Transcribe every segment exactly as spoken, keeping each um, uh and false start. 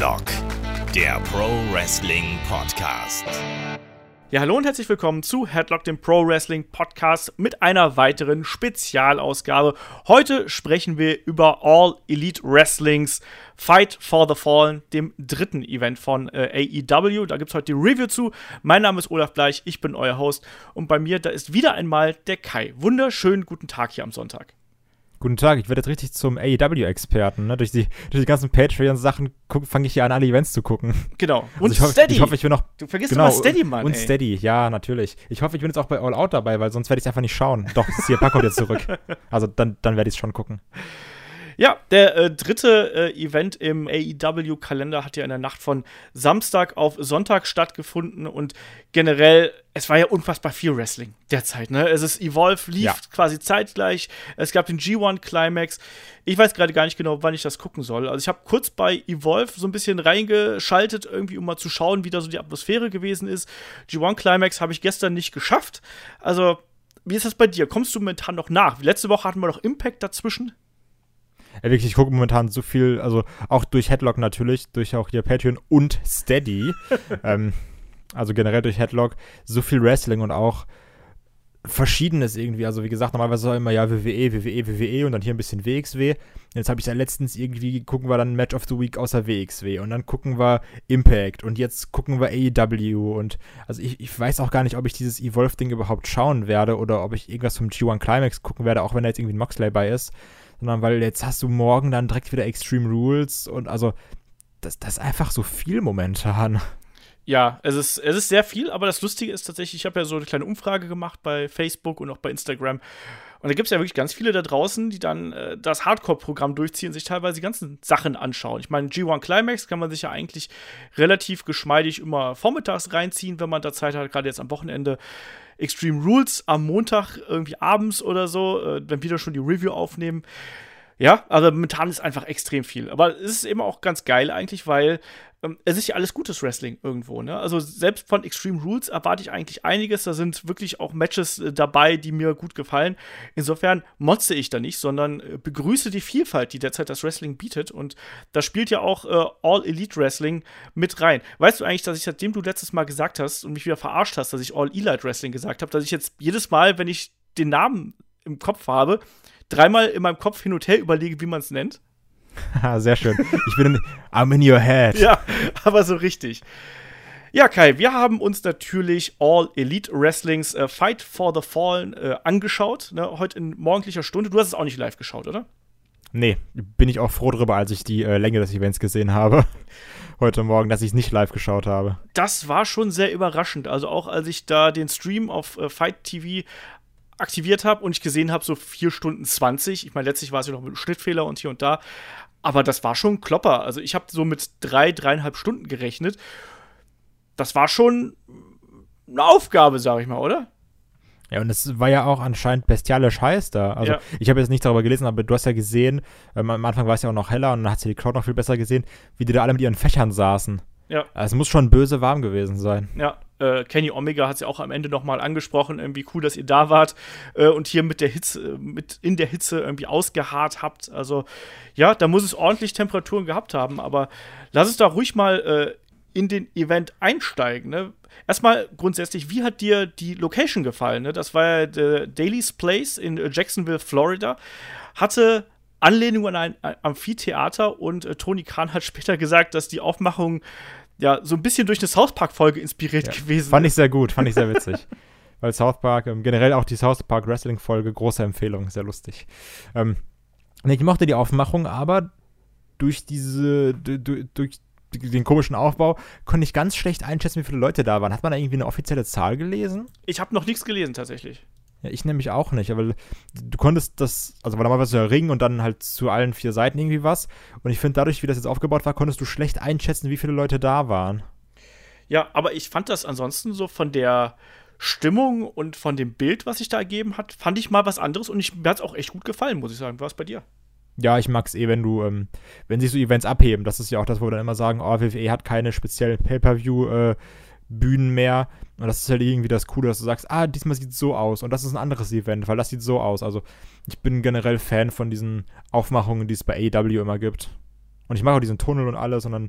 Headlock, der Pro Wrestling Podcast. Ja, hallo und herzlich willkommen zu Headlock, dem Pro Wrestling Podcast mit einer weiteren Spezialausgabe. Heute sprechen wir über All Elite Wrestlings Fight for the Fallen, dem dritten Event von äh, A E W. Da gibt es heute die Review zu. Mein Name ist Olaf Bleich, ich bin euer Host und bei mir, da ist wieder einmal der Kai. Wunderschönen guten Tag hier am Sonntag. Guten Tag, ich werde jetzt richtig zum A E W-Experten. Ne? Durch, die, durch die ganzen Patreon-Sachen fange ich hier an, alle Events zu gucken. Genau. Und also ich hoffe, Steady. Ich hoffe, ich bin noch, du vergisst genau, immer Steady, Mann. Und ey. Steady, ja, natürlich. Ich hoffe, ich bin jetzt auch bei All Out dabei, weil sonst werde ich es einfach nicht schauen. Doch, C M Punk kommt jetzt zurück. Also dann, dann werde ich es schon gucken. Ja, der äh, dritte äh, Event im A E W-Kalender hat ja in der Nacht von Samstag auf Sonntag stattgefunden und generell, es war ja unfassbar viel Wrestling derzeit, ne? Es ist Evolve, lief ja. quasi zeitgleich, es gab den G eins Climax. Ich weiß gerade gar nicht genau, wann ich das gucken soll. Also ich habe kurz bei Evolve so ein bisschen reingeschaltet, irgendwie, um mal zu schauen, wie da so die Atmosphäre gewesen ist. G eins Climax habe ich gestern nicht geschafft. Also, wie ist das bei dir? Kommst du momentan noch nach? Letzte Woche hatten wir noch Impact dazwischen. Ja, wirklich, ich gucke momentan so viel, also auch durch Headlock natürlich, durch auch hier Patreon und Steady, ähm, also generell durch Headlock, so viel Wrestling und auch Verschiedenes irgendwie. Also wie gesagt, normalerweise war immer ja W W E, W W E, W W E und dann hier ein bisschen W X W. Jetzt habe ich ja letztens irgendwie, gucken wir dann Match of the Week außer W X W und dann gucken wir Impact und jetzt gucken wir A E W und also ich, ich weiß auch gar nicht, ob ich dieses Evolve-Ding überhaupt schauen werde oder ob ich irgendwas vom G eins Climax gucken werde, auch wenn da jetzt irgendwie ein Moxley bei ist. Sondern weil jetzt hast du morgen dann direkt wieder Extreme Rules und also das, das ist einfach so viel momentan. Ja, es ist, es ist sehr viel, aber das Lustige ist tatsächlich, ich habe ja so eine kleine Umfrage gemacht bei Facebook und auch bei Instagram und da gibt es ja wirklich ganz viele da draußen, die dann äh, das Hardcore-Programm durchziehen und sich teilweise die ganzen Sachen anschauen. Ich meine, G eins Climax kann man sich ja eigentlich relativ geschmeidig immer vormittags reinziehen, wenn man da Zeit hat, gerade jetzt am Wochenende. Extreme Rules am Montag irgendwie abends oder so, äh, wenn wir da schon die Review aufnehmen. Ja, also momentan ist einfach extrem viel. Aber es ist eben auch ganz geil eigentlich, weil ähm, es ist ja alles gutes Wrestling irgendwo, ne? Also selbst von Extreme Rules erwarte ich eigentlich einiges. Da sind wirklich auch Matches äh, dabei, die mir gut gefallen. Insofern motze ich da nicht, sondern äh, begrüße die Vielfalt, die derzeit das Wrestling bietet. Und da spielt ja auch äh, All Elite Wrestling mit rein. Weißt du eigentlich, dass ich, seitdem du letztes Mal gesagt hast und mich wieder verarscht hast, dass ich All Elite Wrestling gesagt habe, dass ich jetzt jedes Mal, wenn ich den Namen im Kopf habe, dreimal in meinem Kopf hin und her überlege, wie man es nennt? Sehr schön. Ich bin in, I'm in your head. Ja, aber so richtig. Ja, Kai, wir haben uns natürlich All Elite Wrestlings äh, Fight for the Fallen äh, angeschaut, ne, heute in morgendlicher Stunde. Du hast es auch nicht live geschaut, oder? Nee, bin ich auch froh drüber, als ich die äh, Länge des Events gesehen habe. Heute Morgen, dass ich es nicht live geschaut habe. Das war schon sehr überraschend. Also auch als ich da den Stream auf äh, Fight T V aktiviert habe und ich gesehen habe, so vier Stunden zwanzig. Ich meine, letztlich war es ja noch mit einem Schnittfehler und hier und da. Aber das war schon ein Klopper. Also ich habe so mit drei, dreieinhalb Stunden gerechnet. Das war schon eine Aufgabe, sag ich mal, oder? Ja, und es war ja auch anscheinend bestialisch heiß da. Also, ja. Ich habe jetzt nicht darüber gelesen, aber du hast ja gesehen, ähm, am Anfang war es ja auch noch heller und dann hat sie die Crowd noch viel besser gesehen, wie die da alle mit ihren Fächern saßen. Ja. Also, es muss schon böse warm gewesen sein. Ja, äh, Kenny Omega hat es ja auch am Ende nochmal angesprochen, irgendwie cool, dass ihr da wart äh, und hier mit der Hitze, mit in der Hitze irgendwie ausgeharrt habt. Also, ja, da muss es ordentlich Temperaturen gehabt haben, aber lass uns da ruhig mal äh, in den Event einsteigen, ne? Erstmal grundsätzlich, wie hat dir die Location gefallen? Ne? Das war ja der Daily's Place in Jacksonville, Florida. Hatte Anlehnung an ein Amphitheater und äh, Tony Khan hat später gesagt, dass die Aufmachung ja so ein bisschen durch eine South Park-Folge inspiriert ja, gewesen fand ist. Fand ich sehr gut, fand ich sehr witzig. Weil South Park, ähm, generell auch die South Park Wrestling-Folge, große Empfehlung, sehr lustig. Ähm, ich mochte die Aufmachung, aber durch diese, durch, durch den komischen Aufbau, konnte ich ganz schlecht einschätzen, wie viele Leute da waren. Hat man da irgendwie eine offizielle Zahl gelesen? Ich habe noch nichts gelesen, tatsächlich. Ja, ich nämlich auch nicht, aber du konntest das, also war normalerweise der Ring und dann halt zu allen vier Seiten irgendwie was. Und ich finde, dadurch, wie das jetzt aufgebaut war, konntest du schlecht einschätzen, wie viele Leute da waren. Ja, aber ich fand das ansonsten so von der Stimmung und von dem Bild, was sich da ergeben hat, fand ich mal was anderes und ich, mir hat es auch echt gut gefallen, muss ich sagen. War es bei dir? Ja, ich mag's eh, wenn du, ähm, wenn sich so Events abheben. Das ist ja auch das, wo wir dann immer sagen, oh, W W E hat keine speziellen Pay-Per-View-Bühnen äh, mehr. Und das ist halt irgendwie das Coole, dass du sagst, ah, diesmal sieht es so aus und das ist ein anderes Event, weil das sieht so aus. Also ich bin generell Fan von diesen Aufmachungen, die es bei A E W immer gibt. Und ich mag auch diesen Tunnel und alles und dann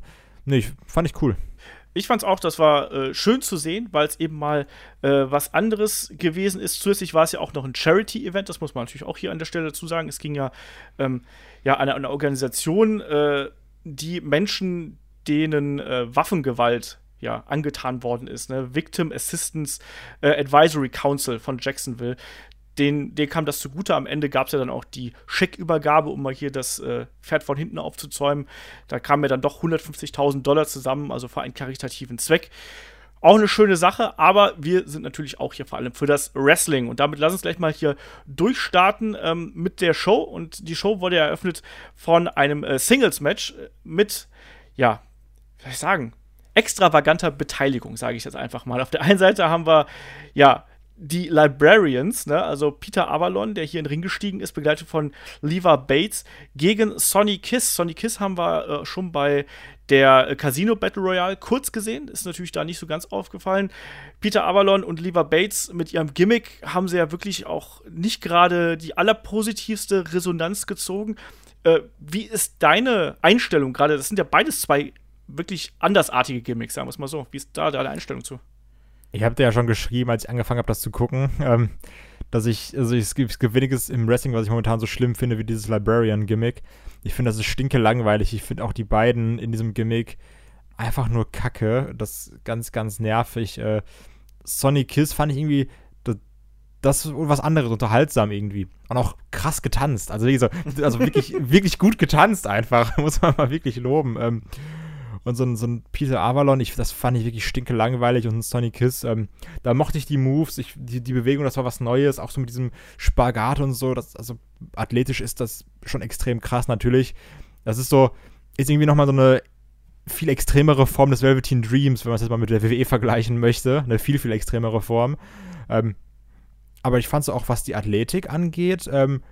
nee, ich, fand ich cool. Ich fand's auch, das war äh, schön zu sehen, weil es eben mal äh, was anderes gewesen ist. Zusätzlich war es ja auch noch ein Charity-Event, das muss man natürlich auch hier an der Stelle dazu sagen. Es ging ja, ähm, ja an eine Organisation, äh, die Menschen, denen äh, Waffengewalt ja, angetan worden ist, ne? Victim Assistance äh, Advisory Council von Jacksonville. Den, denen kam das zugute. Am Ende gab es ja dann auch die Scheckübergabe, um mal hier das äh, Pferd von hinten aufzuzäumen. Da kamen ja dann doch hundertfünfzigtausend Dollar zusammen, also für einen karitativen Zweck. Auch eine schöne Sache, aber wir sind natürlich auch hier vor allem für das Wrestling. Und damit lass uns gleich mal hier durchstarten ähm, mit der Show. Und die Show wurde ja eröffnet von einem äh, Singles-Match mit, ja, wie soll ich sagen, extravaganter Beteiligung, sage ich jetzt einfach mal. Auf der einen Seite haben wir, ja, die Librarians, ne, also Peter Avalon, der hier in den Ring gestiegen ist, begleitet von Leva Bates, gegen Sonny Kiss. Sonny Kiss haben wir äh, schon bei der äh, Casino Battle Royale kurz gesehen, ist natürlich da nicht so ganz aufgefallen. Peter Avalon und Leva Bates mit ihrem Gimmick haben sie ja wirklich auch nicht gerade die allerpositivste Resonanz gezogen. Äh, wie ist deine Einstellung gerade? Das sind ja beides zwei wirklich andersartige Gimmicks, sagen wir es mal so. Wie ist da deine Einstellung zu? Ich habe dir ja schon geschrieben, als ich angefangen habe, das zu gucken, ähm, dass ich, also es gibt, es gibt weniges im Wrestling, was ich momentan so schlimm finde, wie dieses Librarian-Gimmick. Ich finde, das ist stinke langweilig. Ich finde auch die beiden in diesem Gimmick einfach nur kacke. Das ist ganz, ganz nervig. Äh, Sonny Kiss fand ich irgendwie, das, das ist was anderes, unterhaltsam irgendwie. Und auch krass getanzt. Also, wie gesagt, also wirklich, wirklich gut getanzt einfach. Muss man mal wirklich loben. Ähm, Und so ein, so ein Peter Avalon, ich, das fand ich wirklich stinke langweilig. Und ein Sonny Kiss, ähm, da mochte ich die Moves, ich, die, die Bewegung, das war was Neues, auch so mit diesem Spagat und so. Das, also athletisch ist das schon extrem krass natürlich. Das ist so, ist irgendwie nochmal so eine viel extremere Form des Velveteen Dreams, wenn man es jetzt mal mit der W W E vergleichen möchte. Eine viel, viel extremere Form. Ähm, aber ich fand so auch, was die Athletik angeht, ähm,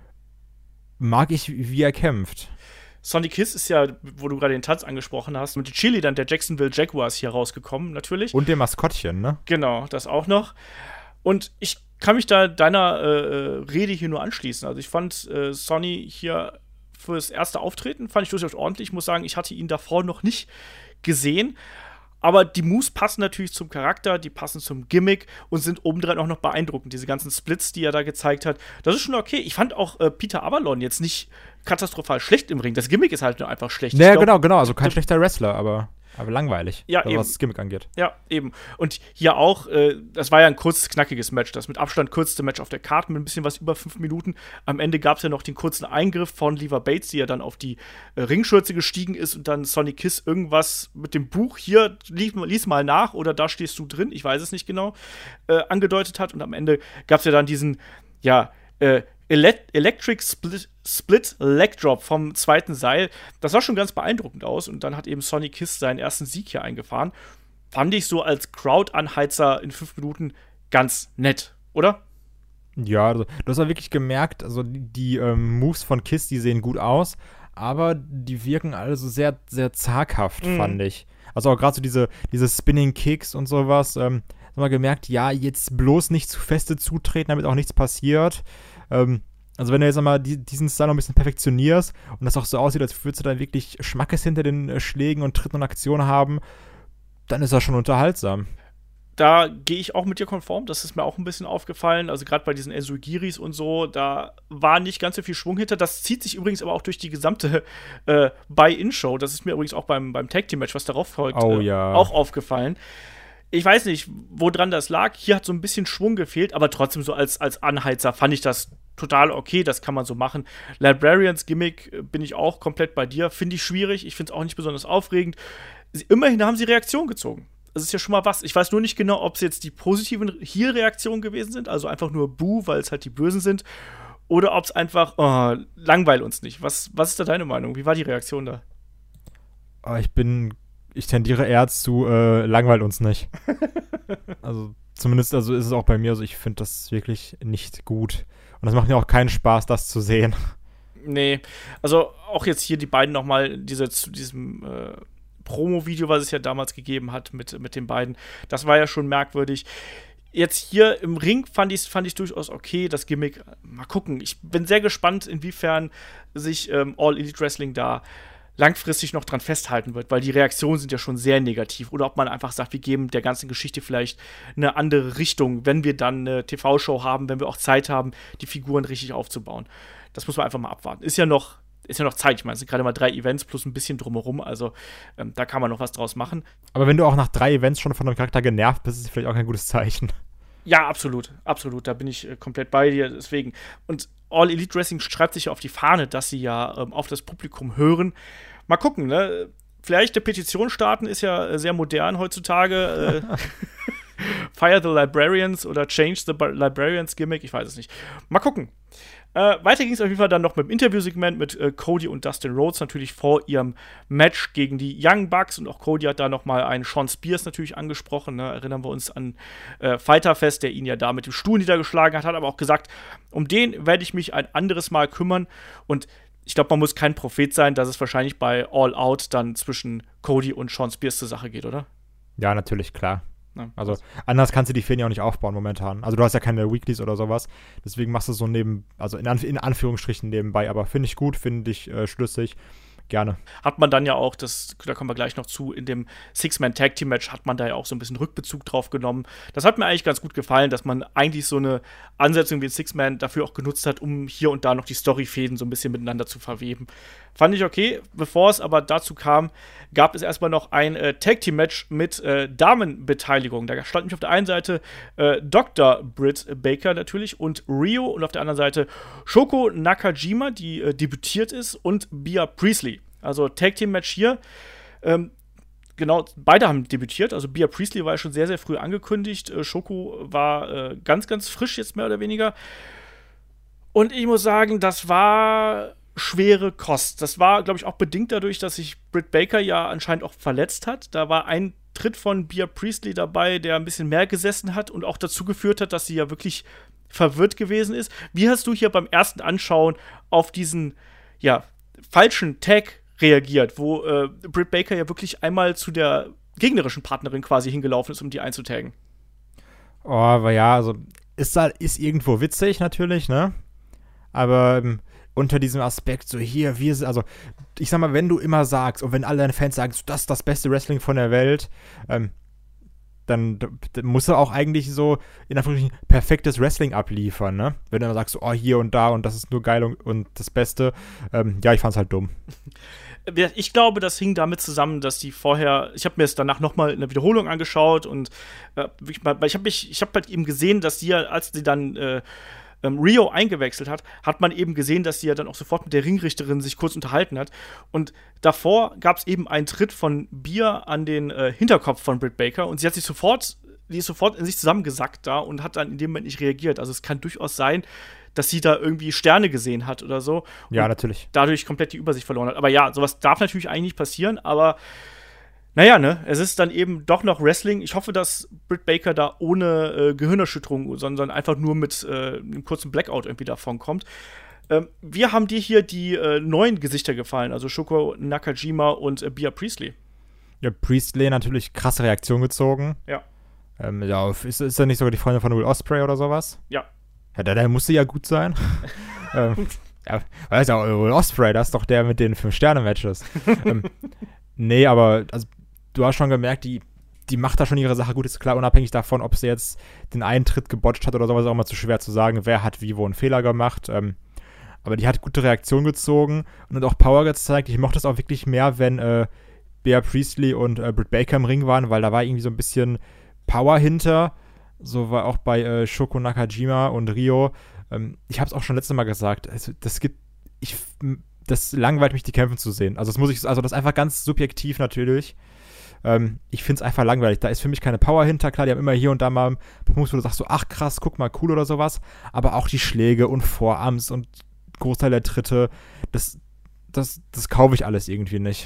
mag ich, wie er kämpft. Sonny Kiss ist ja, wo du gerade den Tanz angesprochen hast, mit den Cheerleadern der Jacksonville Jaguars hier rausgekommen, natürlich. Und dem Maskottchen, ne? Genau, das auch noch. Und ich kann mich da deiner äh, Rede hier nur anschließen. Also ich fand äh, Sonny hier fürs erste Auftreten, fand ich durchaus ordentlich. Ich muss sagen, ich hatte ihn davor noch nicht gesehen. Aber die Moves passen natürlich zum Charakter, die passen zum Gimmick und sind obendrein auch noch beeindruckend. Diese ganzen Splits, die er da gezeigt hat, das ist schon okay. Ich fand auch äh, Peter Avalon jetzt nicht katastrophal schlecht im Ring. Das Gimmick ist halt nur einfach schlecht. Ja, genau, genau. Also kein schlechter Wrestler, aber, aber langweilig, ja, also eben. Was das Gimmick angeht. Ja, eben. Und hier auch, äh, das war ja ein kurzes, knackiges Match. Das mit Abstand kürzeste Match auf der Karte mit ein bisschen was über fünf Minuten. Am Ende gab es ja noch den kurzen Eingriff von Leva Bates, die ja dann auf die äh, Ringschürze gestiegen ist und dann Sonny Kiss irgendwas mit dem Buch hier, lies, lies mal nach oder da stehst du drin, ich weiß es nicht genau, äh, angedeutet hat. Und am Ende gab es ja dann diesen, ja, äh, Ele- Electric Split, Split Leg Drop vom zweiten Seil. Das sah schon ganz beeindruckend aus. Und dann hat eben Sonny Kiss seinen ersten Sieg hier eingefahren. Fand ich so als Crowd-Anheizer in fünf Minuten ganz nett, oder? Ja, also, du hast ja wirklich gemerkt, also die, die ähm, Moves von Kiss, die sehen gut aus, aber die wirken alle so sehr, sehr zaghaft, mhm. fand ich. Also auch gerade so diese, diese Spinning Kicks und sowas. Ähm, haben wir gemerkt, ja, jetzt bloß nicht zu feste zutreten, damit auch nichts passiert. Ähm, also wenn du jetzt einmal die, diesen Style noch ein bisschen perfektionierst und das auch so aussieht, als würdest du dann wirklich Schmackes hinter den äh, Schlägen und Tritten und Aktionen haben, dann ist das schon unterhaltsam. Da gehe ich auch mit dir konform, das ist mir auch ein bisschen aufgefallen, also gerade bei diesen Enzuigiris und so, da war nicht ganz so viel Schwung hinter, das zieht sich übrigens aber auch durch die gesamte äh, Buy-In-Show, das ist mir übrigens auch beim, beim Tag-Team-Match, was darauf folgt, oh, äh, ja. auch aufgefallen. Ich weiß nicht, woran das lag. Hier hat so ein bisschen Schwung gefehlt, aber trotzdem so als, als Anheizer fand ich das total okay. Das kann man so machen. Librarians Gimmick bin ich auch komplett bei dir. Finde ich schwierig. Ich finde es auch nicht besonders aufregend. Sie, immerhin haben sie Reaktion gezogen. Das ist ja schon mal was. Ich weiß nur nicht genau, ob es jetzt die positiven Heel-Reaktionen gewesen sind, also einfach nur Buh, weil es halt die Bösen sind, oder ob es einfach, oh, langweil uns nicht. Was, was ist da deine Meinung? Wie war die Reaktion da? Oh, ich bin Ich tendiere eher zu, äh, langweilt uns nicht. Also zumindest also ist es auch bei mir so, ich finde das wirklich nicht gut. Und das macht mir auch keinen Spaß, das zu sehen. Nee, also auch jetzt hier die beiden nochmal, diese, zu diesem äh, Promo-Video, was es ja damals gegeben hat mit, mit den beiden, das war ja schon merkwürdig. Jetzt hier im Ring fand ich es fand ich durchaus okay, das Gimmick. Mal gucken, ich bin sehr gespannt, inwiefern sich ähm, All Elite Wrestling da langfristig noch dran festhalten wird, weil die Reaktionen sind ja schon sehr negativ. Oder ob man einfach sagt, wir geben der ganzen Geschichte vielleicht eine andere Richtung, wenn wir dann eine T V-Show haben, wenn wir auch Zeit haben, die Figuren richtig aufzubauen. Das muss man einfach mal abwarten. Ist ja noch, ist ja noch Zeit. Ich meine, es sind gerade mal drei Events plus ein bisschen drumherum. Also ähm, da kann man noch was draus machen. Aber wenn du auch nach drei Events schon von einem Charakter genervt bist, ist es vielleicht auch kein gutes Zeichen. Ja, absolut, absolut. Da bin ich äh, komplett bei dir. Deswegen. Und All Elite Wrestling schreibt sich ja auf die Fahne, dass sie ja ähm, auf das Publikum hören. Mal gucken, ne? Vielleicht eine Petition starten ist ja äh, sehr modern heutzutage. äh, Fire the Librarians oder Change the Librarians Gimmick, ich weiß es nicht. Mal gucken. Äh, weiter ging es auf jeden Fall dann noch mit dem Interviewsegment mit äh, Cody und Dustin Rhodes natürlich vor ihrem Match gegen die Young Bucks, und auch Cody hat da noch mal einen Sean Spears natürlich angesprochen, ne? Erinnern wir uns an äh, Fighter Fest, der ihn ja da mit dem Stuhl niedergeschlagen hat, hat aber auch gesagt, um den werde ich mich ein anderes Mal kümmern, und ich glaube, man muss kein Prophet sein, dass es wahrscheinlich bei All Out dann zwischen Cody und Sean Spears zur Sache geht, oder? Ja, natürlich, klar. Ja. Also anders kannst du die Fäden ja auch nicht aufbauen momentan. Also du hast ja keine Weeklies oder sowas. Deswegen machst du es so neben, also in, Anf- in Anführungsstrichen nebenbei. Aber finde ich gut, finde ich äh, schlüssig. Gerne. Hat man dann ja auch, das, da kommen wir gleich noch zu, in dem Six-Man-Tag-Team-Match hat man da ja auch so ein bisschen Rückbezug drauf genommen. Das hat mir eigentlich ganz gut gefallen, dass man eigentlich so eine Ansetzung wie ein Six-Man dafür auch genutzt hat, um hier und da noch die Story-Fäden so ein bisschen miteinander zu verweben. Fand ich okay. Bevor es aber dazu kam, gab es erstmal noch ein äh, Tag-Team-Match mit äh, Damenbeteiligung. Da stand nämlich auf der einen Seite äh, Doktor Britt Baker natürlich und Rio, und auf der anderen Seite Shoko Nakajima, die äh, debütiert ist, und Bea Priestley. Also Tag-Team-Match hier. Ähm, genau, beide haben debütiert. Also Bea Priestley war ja schon sehr, sehr früh angekündigt. Äh, Shoko war äh, ganz, ganz frisch jetzt mehr oder weniger. Und ich muss sagen, das war schwere Kost. Das war, glaube ich, auch bedingt dadurch, dass sich Britt Baker ja anscheinend auch verletzt hat. Da war ein Tritt von Bea Priestley dabei, der ein bisschen mehr gesessen hat und auch dazu geführt hat, dass sie ja wirklich verwirrt gewesen ist. Wie hast du hier beim ersten Anschauen auf diesen, ja, falschen Tag reagiert, wo äh, Britt Baker ja wirklich einmal zu der gegnerischen Partnerin quasi hingelaufen ist, um die einzutaggen? Oh, aber ja, also ist, ist irgendwo witzig natürlich, ne? Aber ähm, unter diesem Aspekt, so hier, wir sind, also ich sag mal, wenn du immer sagst und wenn alle deine Fans sagen, das ist das beste Wrestling von der Welt, ähm, dann, dann musst du auch eigentlich so in Anführungsstrichen perfektes Wrestling abliefern, ne? Wenn du immer sagst, oh, hier und da und das ist nur geil und, und das Beste, ähm, ja, ich fand's halt dumm. Ich glaube, das hing damit zusammen, dass die vorher, ich habe mir es danach nochmal in der Wiederholung angeschaut und äh, ich habe mich, ich habe halt eben gesehen, dass die ja, als sie dann äh, ähm, Rio eingewechselt hat, hat man eben gesehen, dass sie ja dann auch sofort mit der Ringrichterin sich kurz unterhalten hat. Und davor gab es eben einen Tritt von Bea an den äh, Hinterkopf von Britt Baker und sie hat sich sofort, die ist sofort in sich zusammengesackt da und hat dann in dem Moment nicht reagiert. Also es kann durchaus sein, dass sie da irgendwie Sterne gesehen hat oder so. Ja, natürlich. Dadurch komplett die Übersicht verloren hat. Aber ja, sowas darf natürlich eigentlich nicht passieren, aber naja, ne, es ist dann eben doch noch Wrestling. Ich hoffe, dass Britt Baker da ohne äh, Gehirnerschütterung, sondern einfach nur mit äh, einem kurzen Blackout irgendwie davon kommt. Ähm, wir haben dir hier die äh, neuen Gesichter gefallen, also Shoko Nakajima und äh, Bea Priestley. Ja, Priestley natürlich krasse Reaktion gezogen. Ja. Ähm, ja, ist, ist er nicht sogar die Freundin von Will Ospreay oder sowas? Ja. Ja, der, der musste ja gut sein. ähm, ja, weiß ja, Will Ospreay, das ist doch der mit den Fünf-Sterne-Matches. ähm, nee, aber also, du hast schon gemerkt, die, die macht da schon ihre Sache gut, ist klar, unabhängig davon, ob sie jetzt den einen Tritt gebotcht hat oder sowas, ist auch mal zu schwer zu sagen, wer hat wie wo einen Fehler gemacht. Ähm, aber die hat gute Reaktion gezogen und hat auch Power gezeigt. Ich mochte es auch wirklich mehr, wenn äh, Bea Priestley und äh, Britt Baker im Ring waren, weil da war irgendwie so ein bisschen Power hinter. So war auch bei äh, Shoko Nakajima und Rio. Ähm, ich habe es auch schon letztes Mal gesagt. Also, das gibt, ich, das langweilt mich, die Kämpfe zu sehen. Also das muss ich, also das ist einfach ganz subjektiv natürlich. Ähm, ich finde es einfach langweilig. Da ist für mich keine Power hinter. Klar, die haben immer hier und da mal Punkte, wo du sagst so, ach krass, guck mal, cool oder sowas. Aber auch die Schläge und Vorarms und Großteil der Tritte, das, das, das kaufe ich alles irgendwie nicht.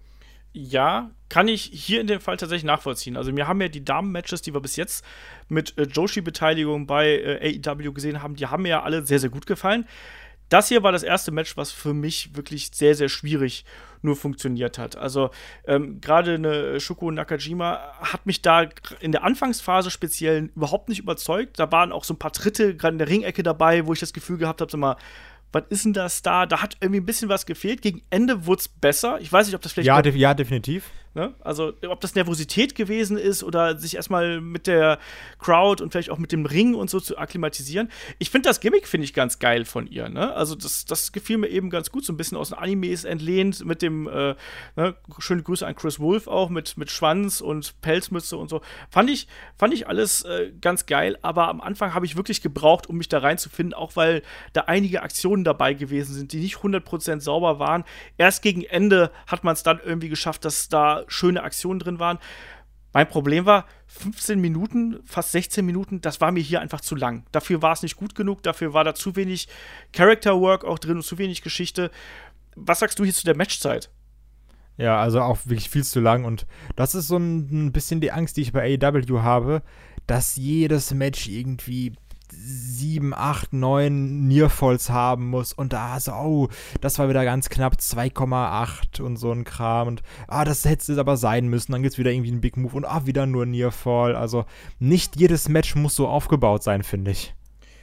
Ja, kann ich hier in dem Fall tatsächlich nachvollziehen. Also mir haben ja die Damen-Matches, die wir bis jetzt mit äh, Joshi-Beteiligung bei äh, A E W gesehen haben, die haben mir ja alle sehr, sehr gut gefallen. Das hier war das erste Match, was für mich wirklich sehr, sehr schwierig nur funktioniert hat. Also ähm, gerade eine Shoko Nakajima hat mich da in der Anfangsphase speziell überhaupt nicht überzeugt. Da waren auch so ein paar Tritte gerade in der Ringecke dabei, wo ich das Gefühl gehabt habe, sag mal, was ist denn das da? Da hat irgendwie ein bisschen was gefehlt. Gegen Ende wurde es besser. Ich weiß nicht, ob das vielleicht. Ja, de- ja definitiv. Ne? Also, ob das Nervosität gewesen ist oder sich erstmal mit der Crowd und vielleicht auch mit dem Ring und so zu akklimatisieren. Ich finde das Gimmick, finde ich, ganz geil von ihr. Ne? Also, das, das gefiel mir eben ganz gut. So ein bisschen aus den Animes entlehnt mit dem, äh, ne? Schöne Grüße an Chris Wolf auch, mit, mit Schwanz und Pelzmütze und so. Fand ich, fand ich alles äh, ganz geil, aber am Anfang habe ich wirklich gebraucht, um mich da reinzufinden, auch weil da einige Aktionen dabei gewesen sind, die nicht hundert Prozent sauber waren. Erst gegen Ende hat man es dann irgendwie geschafft, dass da schöne Aktionen drin waren. Mein Problem war, fünfzehn Minuten, fast sechzehn Minuten, das war mir hier einfach zu lang. Dafür war es nicht gut genug, dafür war da zu wenig Character Work auch drin und zu wenig Geschichte. Was sagst du hier zu der Matchzeit? Ja, also auch wirklich viel zu lang und das ist so ein, ein bisschen die Angst, die ich bei A E W habe, dass jedes Match irgendwie sieben, acht, neun Nearfalls haben muss und da so, oh, das war wieder ganz knapp zwei Komma acht und so ein Kram und ah, das hätte es aber sein müssen, dann gibt es wieder irgendwie einen Big Move und ah, wieder nur Nearfall, also nicht jedes Match muss so aufgebaut sein, finde ich.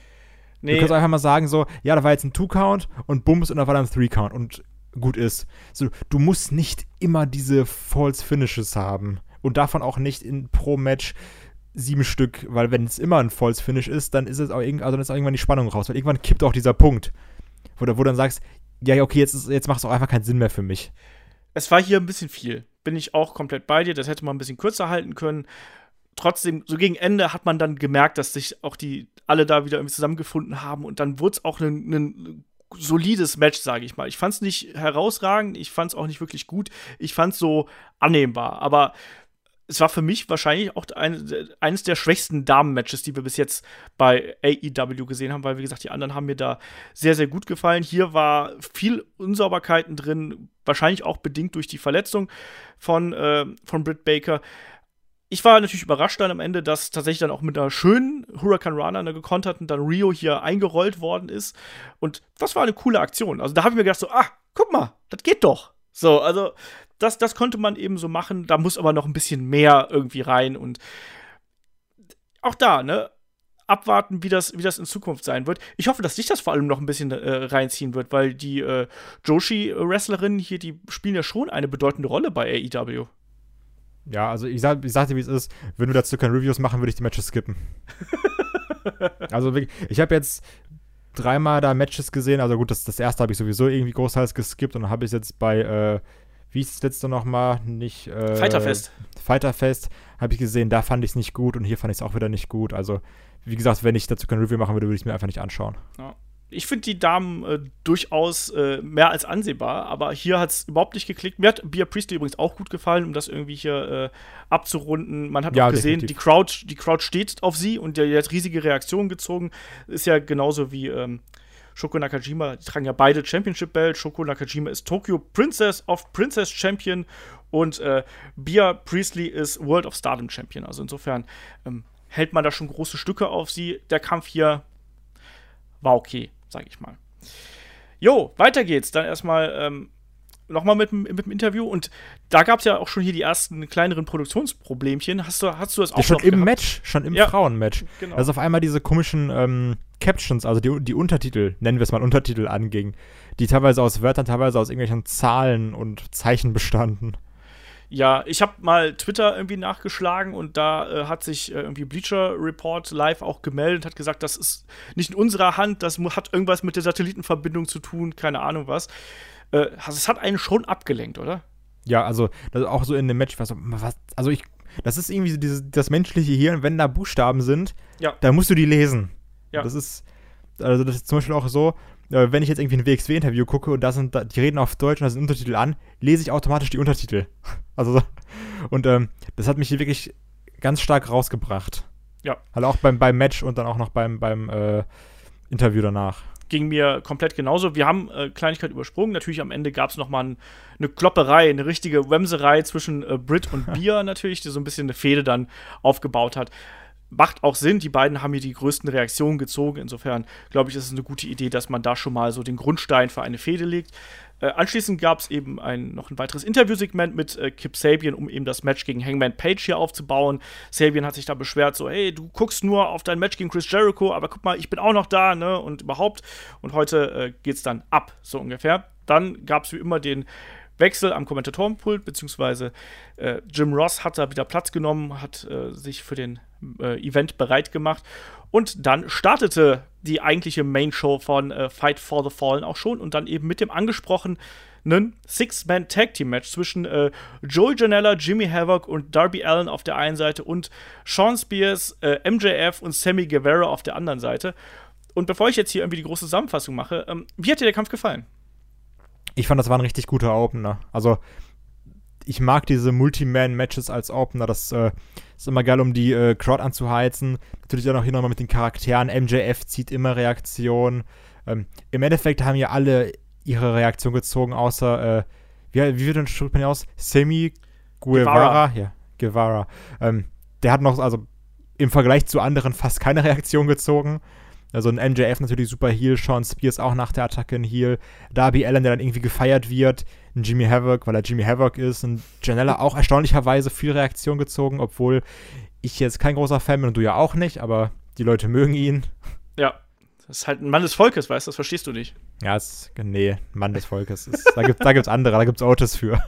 Nee. Du kannst einfach mal sagen so, ja, da war jetzt ein Two-Count und Bums und da war dann ein Three-Count und gut ist. So, du musst nicht immer diese False Finishes haben und davon auch nicht in pro Match sieben Stück, weil wenn es immer ein False Finish ist, dann ist es auch, irg- also dann ist auch irgendwann die Spannung raus, weil irgendwann kippt auch dieser Punkt, wo du, wo du dann sagst, ja, okay, jetzt, ist, jetzt macht es auch einfach keinen Sinn mehr für mich. Es war hier ein bisschen viel. Bin ich auch komplett bei dir. Das hätte man ein bisschen kürzer halten können. Trotzdem, so gegen Ende hat man dann gemerkt, dass sich auch die alle da wieder irgendwie zusammengefunden haben und dann wurde es auch ein, ein solides Match, sage ich mal. Ich fand es nicht herausragend, ich fand es auch nicht wirklich gut. Ich fand es so annehmbar, aber es war für mich wahrscheinlich auch ein, eines der schwächsten Damen-Matches, die wir bis jetzt bei A E W gesehen haben, weil, wie gesagt, die anderen haben mir da sehr, sehr gut gefallen. Hier war viel Unsauberkeiten drin, wahrscheinlich auch bedingt durch die Verletzung von, äh, von Britt Baker. Ich war natürlich überrascht dann am Ende, dass tatsächlich dann auch mit einer schönen Hurricane Rana, einer gekonterten, dann Rio hier eingerollt worden ist. Und das war eine coole Aktion. Also da habe ich mir gedacht so, ah, guck mal, das geht doch. So, also Das, das konnte man eben so machen, da muss aber noch ein bisschen mehr irgendwie rein und auch da, ne, abwarten, wie das, wie das in Zukunft sein wird. Ich hoffe, dass sich das vor allem noch ein bisschen äh, reinziehen wird, weil die äh, Joshi-Wrestlerinnen hier, die spielen ja schon eine bedeutende Rolle bei A E W. Ja, also ich, sag, ich sagte, wie es ist, wenn wir dazu keine Reviews machen, würde ich die Matches skippen. Also wirklich, ich habe jetzt dreimal da Matches gesehen, also gut, das, das erste habe ich sowieso irgendwie großteils geskippt und dann habe ich es jetzt bei äh, wie ist das letzte nochmal? Nicht, äh, Fighterfest. Fighterfest habe ich gesehen, da fand ich es nicht gut und hier fand ich es auch wieder nicht gut. Also, wie gesagt, wenn ich dazu kein Review machen würde, würde ich es mir einfach nicht anschauen. Ja. Ich finde die Damen äh, durchaus äh, mehr als ansehbar, aber hier hat es überhaupt nicht geklickt. Mir hat Bea Priestley übrigens auch gut gefallen, um das irgendwie hier äh, abzurunden. Man hat ja, auch gesehen, definitiv. die Crowd, die Crowd steht auf sie und die hat riesige Reaktionen gezogen. Ist ja genauso wie ähm, Shoko Nakajima, die tragen ja beide Championship-Belt. Shoko Nakajima ist Tokyo Princess of Princess Champion und äh, Bea Priestley ist World of Stardom Champion. Also insofern ähm, hält man da schon große Stücke auf sie. Der Kampf hier war okay, sag ich mal. Jo, weiter geht's. Dann erstmal ähm, nochmal mit, mit dem Interview. Und da gab es ja auch schon hier die ersten kleineren Produktionsproblemchen. Hast du, hast du das auch ja, schon noch im gehabt? Match, schon im Ja, Frauenmatch. genau. Also auf einmal diese komischen ähm, Captions, also die, die Untertitel, nennen wir es mal Untertitel, anging, die teilweise aus Wörtern, teilweise aus irgendwelchen Zahlen und Zeichen bestanden. Ja, ich habe mal Twitter irgendwie nachgeschlagen und da äh, hat sich äh, irgendwie Bleacher Report live auch gemeldet, hat gesagt, das ist nicht in unserer Hand, das mu- hat irgendwas mit der Satellitenverbindung zu tun, keine Ahnung was. Äh, also es hat einen schon abgelenkt, oder? Ja, also das auch so in dem Match, was, was also ich, das ist irgendwie so dieses, das menschliche Hirn, wenn da Buchstaben sind, Ja. da musst du die lesen. Ja. Das ist, also das ist zum Beispiel auch so, äh, wenn ich jetzt irgendwie ein W X W-Interview gucke und da sind, da, die reden auf Deutsch und da sind Untertitel an, lese ich automatisch die Untertitel. Also, so. Und ähm, das hat mich hier wirklich ganz stark rausgebracht. Ja. Halt auch beim, beim Match und dann auch noch beim, beim äh, Interview danach. Ging mir komplett genauso. Wir haben äh, Kleinigkeit übersprungen. Natürlich am Ende gab es noch mal ein, eine Klopperei, eine richtige Wemserei zwischen äh, Britt und Bea natürlich, die so ein bisschen eine Fehde dann aufgebaut hat. macht auch Sinn, die beiden haben hier die größten Reaktionen gezogen. Insofern, glaube ich, ist es eine gute Idee, dass man da schon mal so den Grundstein für eine Fehde legt. Äh, anschließend gab es eben ein, noch ein weiteres Interviewsegment mit äh, Kip Sabian, um eben das Match gegen Hangman Page hier aufzubauen. Sabian hat sich da beschwert, so, hey, du guckst nur auf dein Match gegen Chris Jericho, aber guck mal, ich bin auch noch da, ne, und überhaupt. Und heute äh, geht's dann ab, so ungefähr. Dann gab es wie immer den Wechsel am Kommentatorenpult, beziehungsweise äh, Jim Ross hat da wieder Platz genommen, hat äh, sich für den äh, Event bereit gemacht. Und dann startete die eigentliche Main-Show von äh, Fight for the Fallen auch schon und dann eben mit dem angesprochenen Six-Man-Tag-Team-Match zwischen äh, Joey Janela, Jimmy Havoc und Darby Allin auf der einen Seite und Shawn Spears, äh, M J F und Sammy Guevara auf der anderen Seite. Und bevor ich jetzt hier irgendwie die große Zusammenfassung mache, ähm, wie hat dir der Kampf gefallen? Ich fand, das war ein richtig guter Opener. Also, ich mag diese Multi-Man-Matches als Opener. Das äh, ist immer geil, um die äh, Crowd anzuheizen. Natürlich auch noch hier nochmal mit den Charakteren. M J F zieht immer Reaktion. Ähm, Im Endeffekt haben ja alle ihre Reaktion gezogen, außer, äh, wie, wie wird denn spricht man aus? Sammy Guevara? Ja, Guevara. Ähm, der hat noch, also im Vergleich zu anderen fast keine Reaktion gezogen. Also ein M J F natürlich super Heel, Shawn Spears auch nach der Attacke ein Heel, Darby Allin, der dann irgendwie gefeiert wird, ein Jimmy Havoc, weil er Jimmy Havoc ist, und Janela auch erstaunlicherweise viel Reaktion gezogen, obwohl ich jetzt kein großer Fan bin und du ja auch nicht, aber die Leute mögen ihn. Ja, das ist halt ein Mann des Volkes, weißt du, das verstehst du nicht. Ja, ist, nee, Mann des Volkes. Ist, da gibt es da gibt's andere, da gibt es Otis für.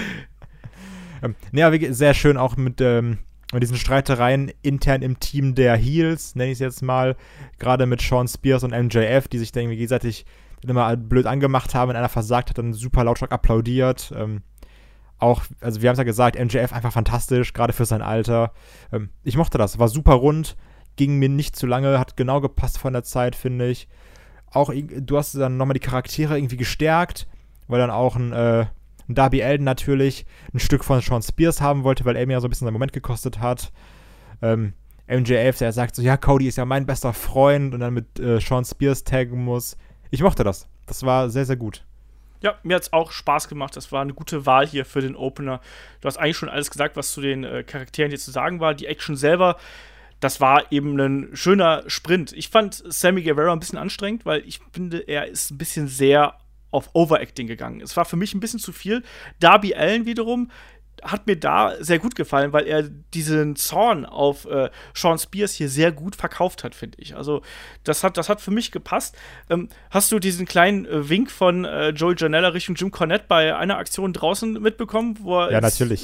ähm, nee, aber sehr schön auch mit, ähm, mit diesen Streitereien intern im Team der Heels, nenne ich es jetzt mal, gerade mit Shawn Spears und M J F, die sich dann irgendwie gegenseitig immer blöd angemacht haben, wenn einer versagt hat, dann super lautstark applaudiert. Ähm, auch, also wir haben es ja gesagt, M J F einfach fantastisch, gerade für sein Alter. Ähm, ich mochte das, war super rund, ging mir nicht zu lange, hat genau gepasst von der Zeit, finde ich. Auch, du hast dann nochmal die Charaktere irgendwie gestärkt, weil dann auch ein, äh, ein Darby Allin natürlich ein Stück von Shawn Spears haben wollte, weil er mir ja so ein bisschen seinen Moment gekostet hat. Ähm, M J F, der sagt so, ja, Cody ist ja mein bester Freund und dann mit äh, Shawn Spears taggen muss. Ich mochte das. Das war sehr, sehr gut. Ja, mir hat es auch Spaß gemacht. Das war eine gute Wahl hier für den Opener. Du hast eigentlich schon alles gesagt, was zu den äh, Charakteren hier zu sagen war. Die Action selber, das war eben ein schöner Sprint. Ich fand Sammy Guevara ein bisschen anstrengend, weil ich finde, er ist ein bisschen sehr auf Overacting gegangen. Es war für mich ein bisschen zu viel. Darby Allin wiederum hat mir da sehr gut gefallen, weil er diesen Zorn auf äh, Shawn Spears hier sehr gut verkauft hat, finde ich. Also das hat, das hat für mich gepasst. Ähm, hast du diesen kleinen äh, Wink von äh, Joey Janela Richtung Jim Cornette bei einer Aktion draußen mitbekommen? Wo er ja, natürlich.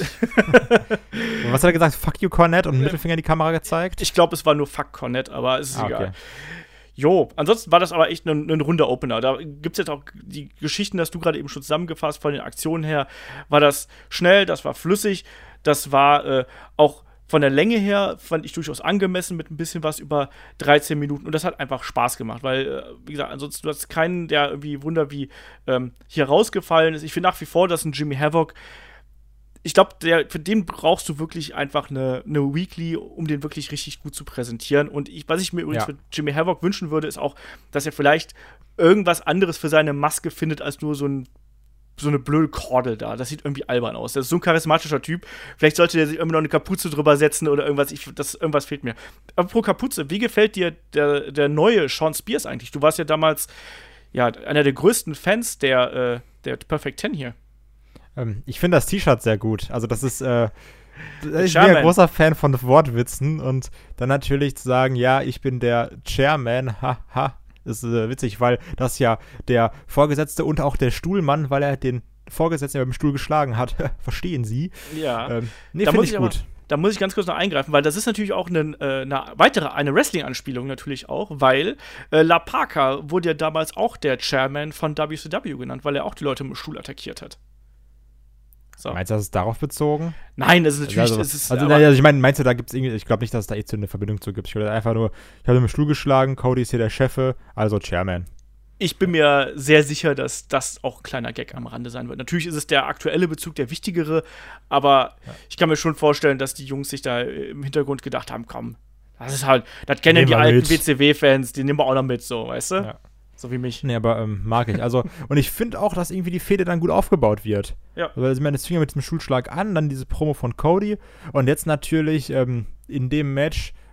Was hat er gesagt? Fuck you, Cornette, und einen Mittelfinger in die Kamera gezeigt? Ich glaube, es war nur Fuck Cornette, aber es ist ah, egal. Okay. Jo, ansonsten war das aber echt ein, ein runder Opener. Da gibt es jetzt auch die Geschichten, das du gerade eben schon zusammengefasst, von den Aktionen her war das schnell, das war flüssig, das war äh, auch von der Länge her, fand ich durchaus angemessen mit ein bisschen was über dreizehn Minuten, und das hat einfach Spaß gemacht, weil, äh, wie gesagt, ansonsten du hast keinen, der irgendwie Wunder wie ähm, hier rausgefallen ist. Ich finde nach wie vor, dass ein Jimmy Havoc, ich glaube, für den brauchst du wirklich einfach eine, eine Weekly, um den wirklich richtig gut zu präsentieren. Und ich, was ich mir übrigens ja. für Jimmy Havoc wünschen würde, ist auch, dass er vielleicht irgendwas anderes für seine Maske findet, als nur so, ein, so eine blöde Kordel da. Das sieht irgendwie albern aus. Das ist so ein charismatischer Typ. Vielleicht sollte der sich irgendwie noch eine Kapuze drüber setzen oder irgendwas. Ich, das, irgendwas fehlt mir. Apropos Kapuze, wie gefällt dir der, der neue Shawn Spears eigentlich? Du warst ja damals ja, einer der größten Fans der, äh, der Perfect Ten hier. Ich finde das T-Shirt sehr gut. Also das ist, äh, ich bin ein großer Fan von Wortwitzen, und dann natürlich zu sagen, ja, ich bin der Chairman, haha, ha, ist äh, witzig, weil das ja der Vorgesetzte und auch der Stuhlmann, weil er den Vorgesetzten beim Stuhl geschlagen hat, verstehen Sie? Ja. Ähm, nee, finde ich gut. Aber, da muss ich ganz kurz noch eingreifen, weil das ist natürlich auch eine, eine weitere, eine Wrestling-Anspielung natürlich auch, weil äh, La Parka wurde ja damals auch der Chairman von W C W genannt, weil er auch die Leute im Stuhl attackiert hat. So. Meinst du, das ist darauf bezogen? Nein, das ist natürlich. Also, es ist, also, also ich meine, meinst du, da gibt es irgendwie, ich glaube nicht, dass es da jetzt so eine Verbindung zu gibt. Ich würde einfach nur, ich habe im Stuhl geschlagen, Cody ist hier der Chefe, also Chairman. Ich bin mir sehr sicher, dass das auch ein kleiner Gag am Rande sein wird. Natürlich ist es der aktuelle Bezug, der wichtigere, aber ja. Ich kann mir schon vorstellen, dass die Jungs sich da im Hintergrund gedacht haben, komm, das ist halt, das kennen nehmen die alten mit. W C W-Fans, die nehmen wir auch noch mit, so, weißt du? Ja. So wie mich. Nee, aber ähm, mag ich. Also, und ich finde auch, dass irgendwie die Fehde dann gut aufgebaut wird. Ja. Also, ich meine, es fing ja mit diesem Schulschlag an, dann diese Promo von Cody, und jetzt natürlich ähm, in dem Match,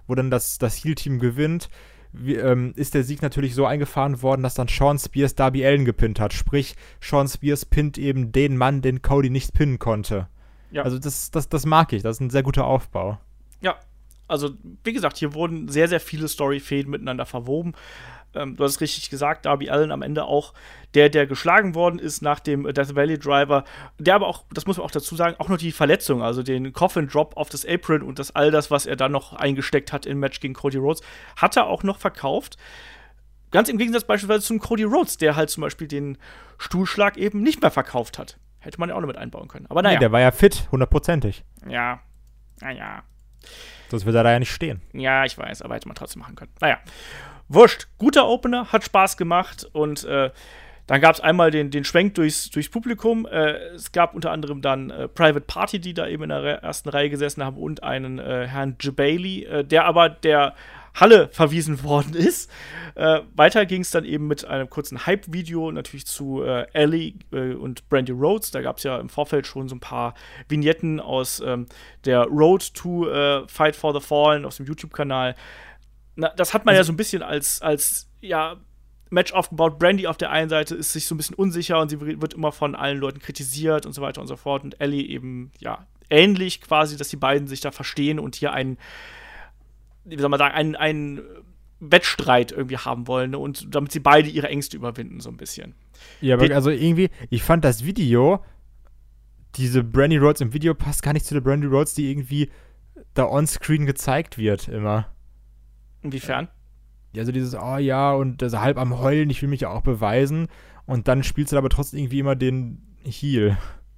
wo dann das, das Heel-Team gewinnt, wie, ähm, ist der Sieg natürlich so eingefahren worden, dass dann Shawn Spears Darby Allin gepinnt hat. Sprich, Shawn Spears pinnt eben den Mann, den Cody nicht pinnen konnte. Ja. Also das, das, das mag ich, das ist ein sehr guter Aufbau. Ja, also wie gesagt, hier wurden sehr, sehr viele Story-Fäden miteinander verwoben. Ähm, du hast es richtig gesagt, Darby Allin am Ende auch der, der geschlagen worden ist nach dem Death Valley Driver, der aber auch, das muss man auch dazu sagen, auch noch die Verletzung, also den Coffin Drop auf das Apron und das all das, was er dann noch eingesteckt hat im Match gegen Cody Rhodes, hat er auch noch verkauft. Ganz im Gegensatz beispielsweise zum Cody Rhodes, der halt zum Beispiel den Stuhlschlag eben nicht mehr verkauft hat. Hätte man ja auch noch mit einbauen können. Aber naja. Nee, der war ja fit, hundertprozentig. Ja, naja. Sonst würde er da ja nicht stehen. Ja, ich weiß, aber hätte man trotzdem machen können. Naja. Wurscht, guter Opener, hat Spaß gemacht und äh, dann gab es einmal den, den Schwenk durchs, durchs Publikum. Äh, es gab unter anderem dann äh, Private Party, die da eben in der Re- ersten Reihe gesessen haben und einen äh, Herrn J. Bailey, äh, der aber der Halle verwiesen worden ist. Äh, weiter ging es dann eben mit einem kurzen Hype-Video natürlich zu äh, Ellie äh, und Brandy Rhodes. Da gab es ja im Vorfeld schon so ein paar Vignetten aus ähm, der Road to äh, Fight for the Fallen aus dem YouTube-Kanal. Na, das hat man ja so ein bisschen als, als ja, Match aufgebaut. Brandy auf der einen Seite ist sich so ein bisschen unsicher und sie wird immer von allen Leuten kritisiert und so weiter und so fort. Und Ellie eben, ja, ähnlich quasi, dass die beiden sich da verstehen und hier einen, wie soll man sagen, einen, einen Wettstreit irgendwie haben wollen, ne? Und damit sie beide ihre Ängste überwinden, so ein bisschen. Ja, aber also irgendwie, ich fand das Video, diese Brandy Rhodes im Video passt gar nicht zu der Brandy Rhodes, die irgendwie da onscreen gezeigt wird immer. Inwiefern? Ja, so dieses, oh ja, und das halb am Heulen, ich will mich ja auch beweisen. Und dann spielst du aber trotzdem irgendwie immer den Heel.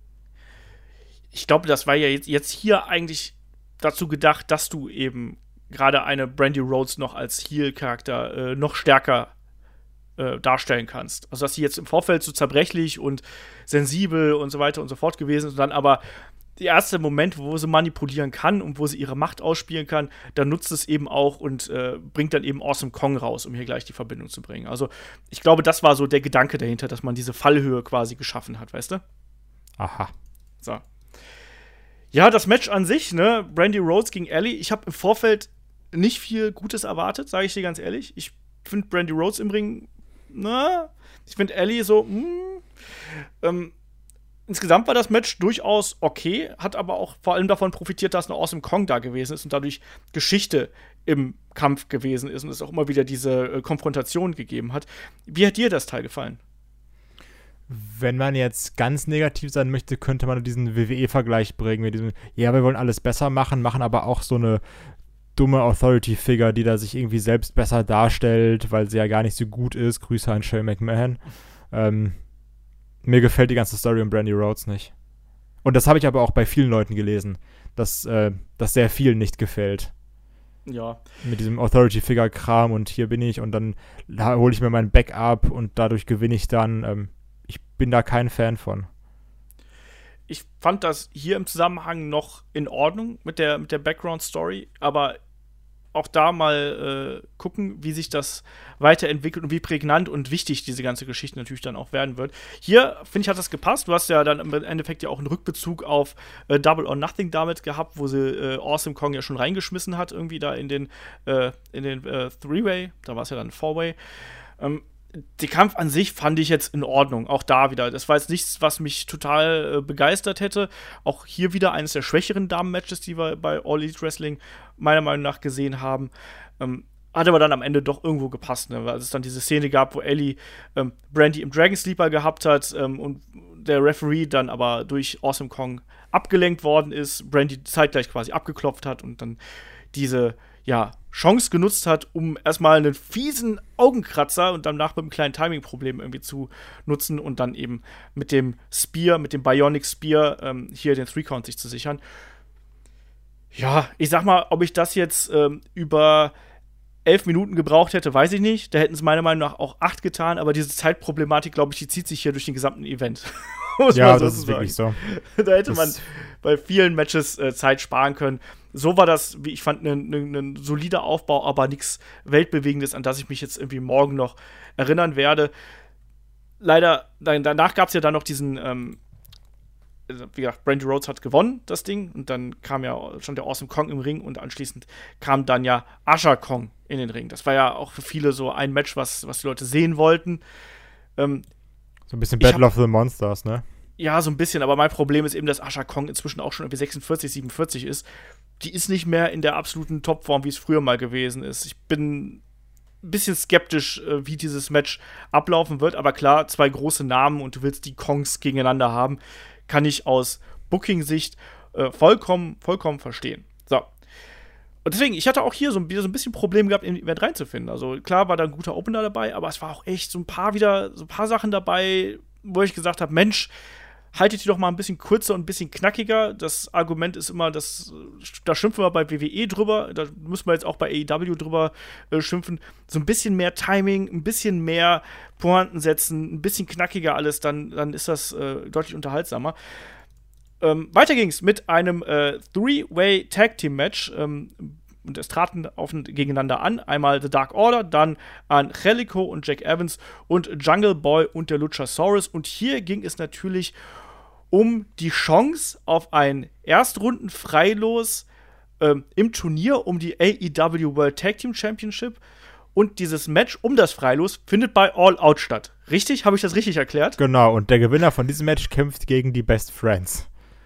Ich glaube, das war ja jetzt, jetzt hier eigentlich dazu gedacht, dass du eben gerade eine Brandy Rhodes noch als Heel-Charakter äh, noch stärker äh, darstellen kannst. Also, dass sie jetzt im Vorfeld so zerbrechlich und sensibel und so weiter und so fort gewesen ist und dann aber der erste Moment, wo sie manipulieren kann und wo sie ihre Macht ausspielen kann, dann nutzt es eben auch und äh, bringt dann eben Awesome Kong raus, um hier gleich die Verbindung zu bringen. Also ich glaube, das war so der Gedanke dahinter, dass man diese Fallhöhe quasi geschaffen hat, weißt du? Aha. So. Ja, das Match an sich, ne, Brandy Rhodes gegen Ellie, ich habe im Vorfeld nicht viel Gutes erwartet, sage ich dir ganz ehrlich. Ich finde Brandy Rhodes im Ring, na, ich finde Ellie so, mh, ähm, insgesamt war das Match durchaus okay, hat aber auch vor allem davon profitiert, dass eine Awesome Kong da gewesen ist und dadurch Geschichte im Kampf gewesen ist und es auch immer wieder diese äh, Konfrontation gegeben hat. Wie hat dir das Teil gefallen? Wenn man jetzt ganz negativ sein möchte, könnte man diesen W W E-Vergleich bringen mit diesem, ja, wir wollen alles besser machen, machen aber auch so eine dumme Authority-Figure, die da sich irgendwie selbst besser darstellt, weil sie ja gar nicht so gut ist. Grüße an Shane McMahon. Ähm, Mir gefällt die ganze Story um Brandy Rhodes nicht. Und das habe ich aber auch bei vielen Leuten gelesen, dass äh, das sehr vielen nicht gefällt. Ja. Mit diesem Authority-Figure-Kram und hier bin ich und dann hole ich mir mein Backup und dadurch gewinne ich dann. Ähm, ich bin da kein Fan von. Ich fand das hier im Zusammenhang noch in Ordnung mit der, mit der Background-Story, aber auch da mal äh, gucken, wie sich das weiterentwickelt und wie prägnant und wichtig diese ganze Geschichte natürlich dann auch werden wird. Hier, finde ich, hat das gepasst. Du hast ja dann im Endeffekt ja auch einen Rückbezug auf äh, Double or Nothing damit gehabt, wo sie äh, Awesome Kong ja schon reingeschmissen hat, irgendwie da in den, äh, in den äh, Three-Way. Da war es ja dann Four-Way. Ähm, Der Kampf an sich fand ich jetzt in Ordnung, auch da wieder. Das war jetzt nichts, was mich total äh, begeistert hätte. Auch hier wieder eines der schwächeren Damen-Matches, die wir bei All Elite Wrestling meiner Meinung nach gesehen haben. Ähm, hat aber dann am Ende doch irgendwo gepasst, ne? Weil es dann diese Szene gab, wo Ellie ähm, Brandy im Dragon Sleeper gehabt hat ähm, und der Referee dann aber durch Awesome Kong abgelenkt worden ist, Brandy zeitgleich quasi abgeklopft hat und dann diese ja, Chance genutzt hat, um erstmal einen fiesen Augenkratzer und danach mit einem kleinen Timing-Problem irgendwie zu nutzen und dann eben mit dem Spear, mit dem Bionic Spear ähm, hier den Three-Count sich zu sichern. Ja, ich sag mal, ob ich das jetzt ähm, über elf Minuten gebraucht hätte, weiß ich nicht. Da hätten es meiner Meinung nach auch acht getan, aber diese Zeitproblematik, glaube ich, die zieht sich hier durch den gesamten Event. Ja, das ist wirklich so. Da hätte das man bei vielen Matches äh, Zeit sparen können. So war das, wie ich fand, ein ne, ne solider Aufbau, aber nichts Weltbewegendes, an das ich mich jetzt irgendwie morgen noch erinnern werde. Leider, danach gab es ja dann noch diesen ähm, wie gesagt, Brandy Rhodes hat gewonnen, das Ding. Und dann kam ja, stand der Awesome Kong im Ring und anschließend kam dann ja Asha Kong in den Ring. Das war ja auch für viele so ein Match, was, was die Leute sehen wollten. Ähm, so ein bisschen Battle hab, of the Monsters, ne? Ja, so ein bisschen, aber mein Problem ist eben, dass Asha Kong inzwischen auch schon irgendwie sechsundvierzig, siebenundvierzig ist. Die ist nicht mehr in der absoluten Topform, wie es früher mal gewesen ist. Ich bin ein bisschen skeptisch, wie dieses Match ablaufen wird, aber klar, zwei große Namen und du willst die Kongs gegeneinander haben, kann ich aus Booking-Sicht äh, vollkommen, vollkommen verstehen. So. Und deswegen, ich hatte auch hier so, wieder so ein bisschen Problem gehabt, in den Event reinzufinden. Also klar war da ein guter Opener dabei, aber es war auch echt so ein paar wieder, so ein paar Sachen dabei, wo ich gesagt habe, Mensch, haltet die doch mal ein bisschen kürzer und ein bisschen knackiger. Das Argument ist immer, dass, da schimpfen wir bei W W E drüber, da müssen wir jetzt auch bei A E W drüber äh, schimpfen. So ein bisschen mehr Timing, ein bisschen mehr Pointen setzen, ein bisschen knackiger alles, dann, dann ist das äh, deutlich unterhaltsamer. Ähm, weiter ging's mit einem äh, Three-Way-Tag-Team-Match. Ähm, und es traten auf, gegeneinander an. Einmal The Dark Order, dann Angelico und Jack Evans und Jungle Boy und der Luchasaurus. Und hier ging es natürlich um die Chance auf ein Erstrunden-Freilos ähm, im Turnier um die A E W World Tag Team Championship. Und dieses Match um das Freilos findet bei All Out statt. Richtig? Habe ich das richtig erklärt? Genau, und der Gewinner von diesem Match kämpft gegen die Best Friends.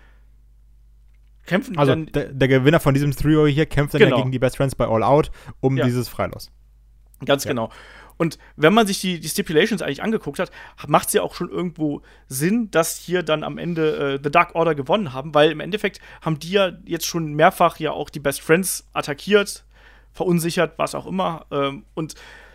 Kämpfen also dann der, der Gewinner von diesem Trio hier kämpft dann genau. ja gegen die Best Friends bei All Out um ja. dieses Freilos. Ganz ja. genau. Und wenn man sich die, die Stipulations eigentlich angeguckt hat, macht es ja auch schon irgendwo Sinn, dass hier dann am Ende äh, The Dark Order gewonnen haben, weil im Endeffekt haben die ja jetzt schon mehrfach ja auch die Best Friends attackiert, verunsichert, was auch immer. Ähm, und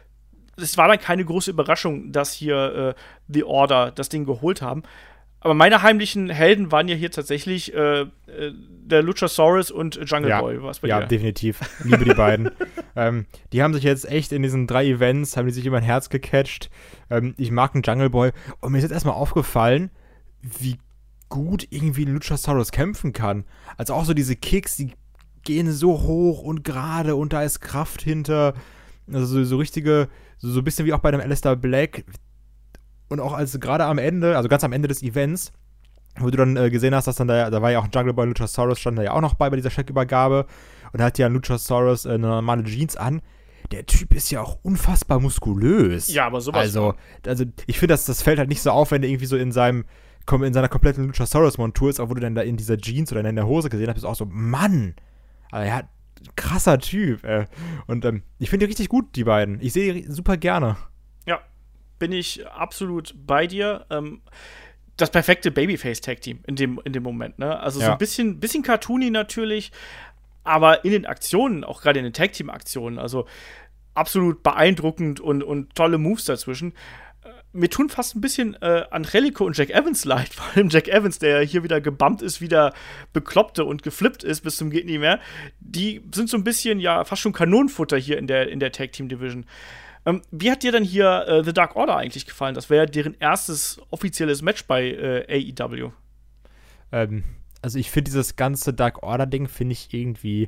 es war dann keine große Überraschung, dass hier äh, The Order das Ding geholt haben. Aber meine heimlichen Helden waren ja hier tatsächlich äh, äh, der Luchasaurus und Jungle ja, Boy. Was bei ja, dir? definitiv. Liebe die beiden. ähm, die haben sich jetzt echt in diesen drei Events, haben die sich über ein Herz gecatcht. Ähm, ich mag einen Jungle Boy. Und mir ist jetzt erstmal aufgefallen, wie gut irgendwie ein Luchasaurus kämpfen kann. Also auch so diese Kicks, die gehen so hoch und gerade und da ist Kraft hinter. Also so, so richtige, so, so ein bisschen wie auch bei einem Aleister Black. Und auch als gerade am Ende, also ganz am Ende des Events, wo du dann äh, gesehen hast, dass dann da, da war ja auch Jungle Boy Luchasaurus, stand da ja auch noch bei bei dieser Checkübergabe. Und da hat ja Luchasaurus äh, eine normale Jeans an. Der Typ ist ja auch unfassbar muskulös. Ja, aber sowas. Also, also ich finde, das, das fällt halt nicht so auf, wenn der irgendwie so in seinem in seiner kompletten Luchasaurus-Montur ist, auch wo du dann da in dieser Jeans oder in der Hose gesehen hast, bist du auch so, Mann, also ja, krasser Typ. Äh. Und ähm, ich finde die richtig gut, die beiden. Ich sehe die super gerne. Ja, bin ich absolut bei dir. Ähm, das perfekte Babyface-Tag-Team in dem, in dem Moment, ne? Also ja. so ein bisschen, bisschen cartoony natürlich, aber in den Aktionen, auch gerade in den Tag-Team-Aktionen, also absolut beeindruckend und, und tolle Moves dazwischen. Äh, mir tun fast ein bisschen äh, Angelico und Jack Evans leid, vor allem Jack Evans, der hier wieder gebumpt ist, wieder bekloppte und geflippt ist bis zum geht nie mehr. Die sind so ein bisschen, ja, fast schon Kanonenfutter hier in der, in der Tag-Team-Division. Ähm, wie hat dir denn hier äh, The Dark Order eigentlich gefallen? Das wäre ja deren erstes offizielles Match bei äh, A E W. Ähm, also ich finde dieses ganze Dark Order-Ding finde ich irgendwie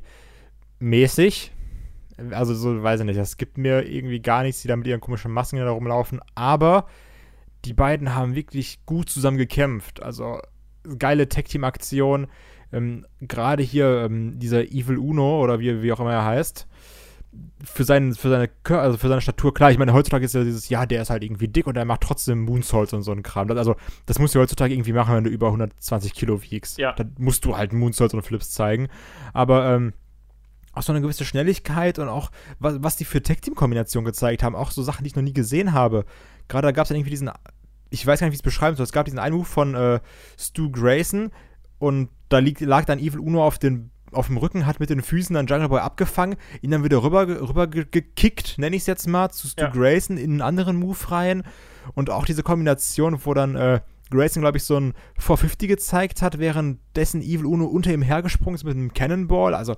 mäßig. Also so, weiß ich nicht, das gibt mir irgendwie gar nichts, die da mit ihren komischen Masken da rumlaufen. Aber die beiden haben wirklich gut zusammen gekämpft. Also geile Tag-Team-Aktion. Ähm, Gerade hier ähm, dieser Evil Uno oder wie, wie auch immer er heißt. Für, seinen, für, seine, also für seine Statur, klar, ich meine, heutzutage ist ja dieses, ja, der ist halt irgendwie dick und der macht trotzdem Moonsaults und so einen Kram. Das, also, das musst du heutzutage irgendwie machen, wenn du über hundertzwanzig Kilo wiegst. Ja. Dann musst du halt Moonsaults und Flips zeigen. Aber, ähm, auch so eine gewisse Schnelligkeit und auch, was, was die für Tag-Team-Kombinationen gezeigt haben, auch so Sachen, die ich noch nie gesehen habe. Gerade da gab es ja irgendwie diesen, ich weiß gar nicht, wie ich es beschreiben soll, es gab diesen einen Move von äh, Stu Grayson und da liegt, lag dann Evil Uno auf den auf dem Rücken, hat mit den Füßen dann Jungle Boy abgefangen, ihn dann wieder rüber, rüber gekickt, nenne ich es jetzt mal, zu Stu ja. Grayson in einen anderen Move rein. Und auch diese Kombination, wo dann äh, Grayson, glaube ich, so ein vier fünfzig gezeigt hat, währenddessen Evil Uno unter ihm hergesprungen ist mit einem Cannonball. Also,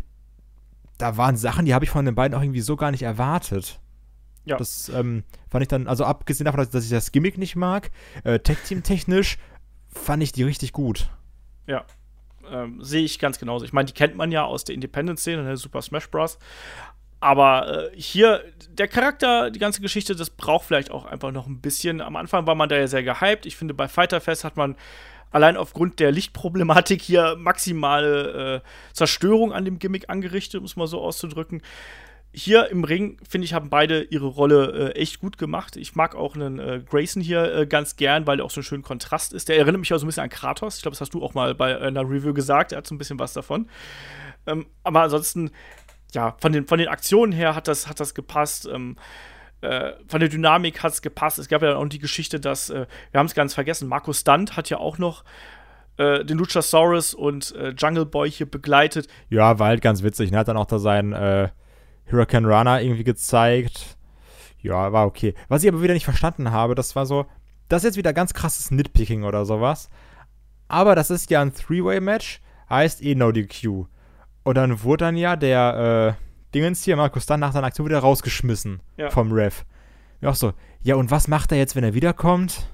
da waren Sachen, die habe ich von den beiden auch irgendwie so gar nicht erwartet. Ja. Das ähm, fand ich dann, also abgesehen davon, dass ich das Gimmick nicht mag, äh, Tag-Team-technisch fand ich die richtig gut. Ja. Ähm, sehe ich ganz genauso. Ich meine, die kennt man ja aus der Independent-Szene, der Super Smash Bros. Aber äh, hier, der Charakter, die ganze Geschichte, das braucht vielleicht auch einfach noch ein bisschen. Am Anfang war man da ja sehr gehypt. Ich finde, bei Fighter Fest hat man allein aufgrund der Lichtproblematik hier maximale äh, Zerstörung an dem Gimmick angerichtet, um es mal so auszudrücken. Hier im Ring, finde ich, haben beide ihre Rolle äh, echt gut gemacht. Ich mag auch einen äh, Grayson hier äh, ganz gern, weil der auch so einen schönen Kontrast ist. Der erinnert mich auch so ein bisschen an Kratos. Ich glaube, das hast du auch mal bei einer Review gesagt. Er hat so ein bisschen was davon. Ähm, aber ansonsten, ja, von den, von den Aktionen her hat das, hat das gepasst. Ähm, äh, von der Dynamik hat es gepasst. Es gab ja auch die Geschichte, dass, äh, wir haben es ganz vergessen, Marco Stunt hat ja auch noch äh, den Luchasaurus und äh, Jungle Boy hier begleitet. Ja, war halt ganz witzig. Er hat dann auch da seinen äh Hurricane Runner irgendwie gezeigt. Ja, war okay. Was ich aber wieder nicht verstanden habe, das war so, das ist jetzt wieder ganz krasses Nitpicking oder sowas. Aber das ist ja ein Three-Way-Match, heißt eh No D Q. Und dann wurde dann ja der äh, Dingens hier, Markus, dann nach seiner Aktion wieder rausgeschmissen ja. vom Ref. Ja, auch so, ja, und was macht er jetzt, wenn er wiederkommt?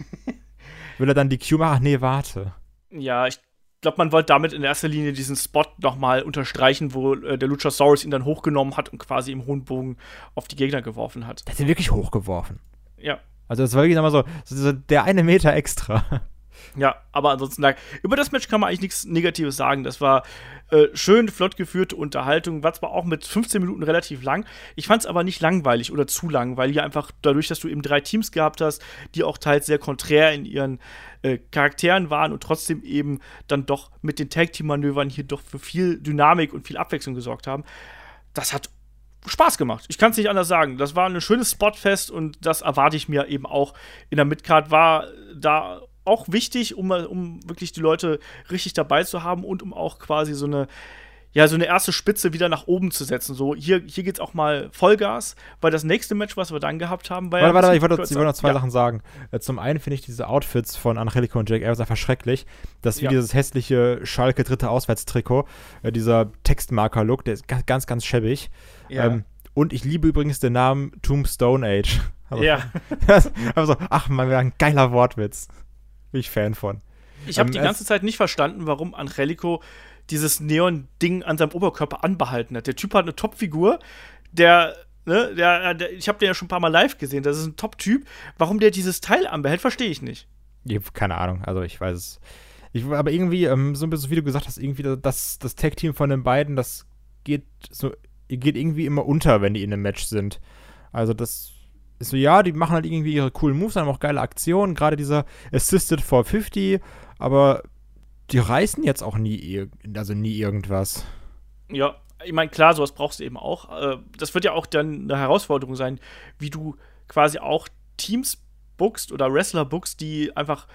Will er dann D Q machen? Ach nee, warte. Ja, ich Ich glaube, man wollte damit in erster Linie diesen Spot nochmal unterstreichen, wo äh, der Luchasaurus ihn dann hochgenommen hat und quasi im hohen Bogen auf die Gegner geworfen hat. Der hat ihn wirklich hochgeworfen. Ja. Also das war wirklich nochmal so, so der eine Meter extra. Ja, aber ansonsten, über das Match kann man eigentlich nichts Negatives sagen. Das war äh, schön, flott geführte Unterhaltung. War zwar auch mit fünfzehn Minuten relativ lang. Ich fand es aber nicht langweilig oder zu lang, weil hier einfach dadurch, dass du eben drei Teams gehabt hast, die auch teils sehr konträr in ihren äh, Charakteren waren und trotzdem eben dann doch mit den Tag-Team-Manövern hier doch für viel Dynamik und viel Abwechslung gesorgt haben. Das hat Spaß gemacht. Ich kann es nicht anders sagen. Das war ein schönes Spotfest und das erwarte ich mir eben auch in der Midcard. War da auch wichtig, um, um wirklich die Leute richtig dabei zu haben und um auch quasi so eine, ja, so eine erste Spitze wieder nach oben zu setzen. So, hier, hier geht's auch mal Vollgas, weil das nächste Match, was wir dann gehabt haben, war warte, ja warte, ich wollte, ich wollte noch zwei ja. Sachen sagen. Zum einen finde ich diese Outfits von Angelico und Jake Evans einfach schrecklich. Das ist wie Ja. dieses hässliche Schalke dritte Auswärtstrikot. Äh, dieser Textmarker-Look, der ist ganz, ganz, ganz schäbig. Ja. Ähm, und ich liebe übrigens den Namen Tombstone Age. Also, Ja. also, ach man, wäre ein geiler Wortwitz. Bin ich Fan von. Ich habe ähm, die ganze Zeit nicht verstanden, warum Angelico dieses Neon-Ding an seinem Oberkörper anbehalten hat. Der Typ hat eine Top-Figur, der, ne, der, der ich habe den ja schon ein paar Mal live gesehen, das ist ein Top-Typ. Warum der dieses Teil anbehält, verstehe ich nicht. Ich hab keine Ahnung, also ich weiß es. Ich, aber irgendwie, ähm, so ein bisschen, wie du gesagt hast, irgendwie das, das Tag-Team von den beiden, das geht so, geht irgendwie immer unter, wenn die in einem Match sind. Also das ist so, ja, die machen halt irgendwie ihre coolen Moves, haben auch geile Aktionen, gerade dieser Assisted four fifty, aber die reißen jetzt auch nie, also nie irgendwas. Ja, ich meine, klar, sowas brauchst du eben auch. Äh, Das wird ja auch dann eine Herausforderung sein, wie du quasi auch Teams bookst oder Wrestler bookst, die einfach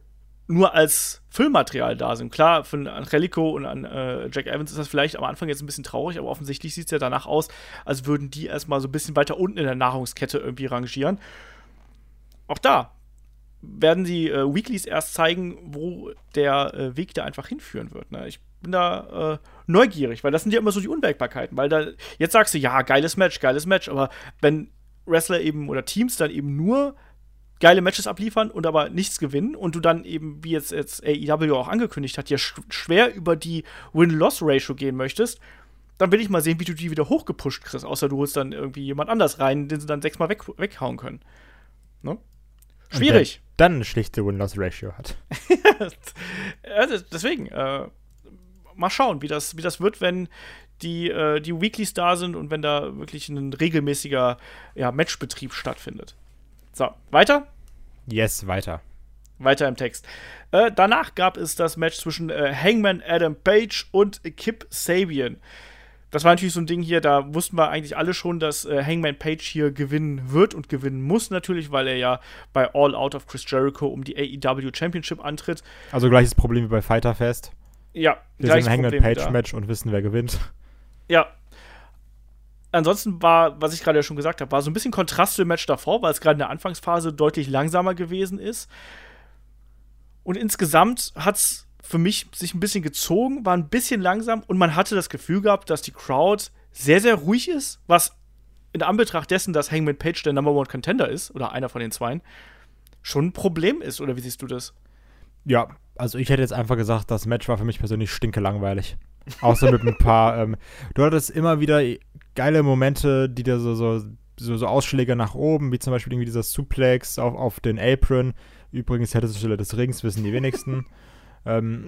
nur als Füllmaterial da sind. Klar, von Angelico und an äh, Jack Evans ist das vielleicht am Anfang jetzt ein bisschen traurig, aber offensichtlich sieht es ja danach aus, als würden die erstmal so ein bisschen weiter unten in der Nahrungskette irgendwie rangieren. Auch da werden die äh, Weeklies erst zeigen, wo der äh, Weg da einfach hinführen wird. Ne? Ich bin da äh, neugierig, weil das sind ja immer so die Unwägbarkeiten. Weil da, jetzt sagst du, ja, geiles Match, geiles Match, aber wenn Wrestler eben oder Teams dann eben nur geile Matches abliefern und aber nichts gewinnen und du dann eben, wie jetzt, jetzt A E W auch angekündigt hat, ja sch- schwer über die Win-Loss-Ratio gehen möchtest, dann will ich mal sehen, wie du die wieder hochgepusht kriegst, außer du holst dann irgendwie jemand anders rein, den sie dann sechsmal weg- weghauen können. Ne? Schwierig. Dann eine schlichte Win-Loss-Ratio hat. Ja, deswegen, äh, mal schauen, wie das, wie das wird, wenn die, äh, die Weeklies da sind und wenn da wirklich ein regelmäßiger ja, Matchbetrieb stattfindet. So, weiter? Yes, weiter. Weiter im Text. Äh, danach gab es das Match zwischen äh, Hangman Adam Page und Kip Sabian. Das war natürlich so ein Ding hier, da wussten wir eigentlich alle schon, dass äh, Hangman Page hier gewinnen wird und gewinnen muss natürlich, weil er ja bei All Out of Chris Jericho um die A E W Championship antritt. Also gleiches Problem wie bei Fighter Fest. Ja, Wir gleiches sehen ein Problem Hangman-Page-Match und wissen, wer gewinnt. Ja. Ansonsten war, was ich gerade ja schon gesagt habe, war so ein bisschen Kontrast zum Match davor, weil es gerade in der Anfangsphase deutlich langsamer gewesen ist. Und insgesamt hat es für mich sich ein bisschen gezogen, war ein bisschen langsam und man hatte das Gefühl gehabt, dass die Crowd sehr, sehr ruhig ist, was in Anbetracht dessen, dass Hangman Page der Number One Contender ist, oder einer von den Zweien, schon ein Problem ist, oder wie siehst du das? Ja, also ich hätte jetzt einfach gesagt, das Match war für mich persönlich stinkelangweilig. Außer mit ein paar, ähm, du hattest immer wieder geile Momente, die dir so, so so, so Ausschläge nach oben, wie zum Beispiel irgendwie dieser Suplex auf, auf den Apron. Übrigens, härteste Stelle des Rings, wissen die wenigsten. ähm,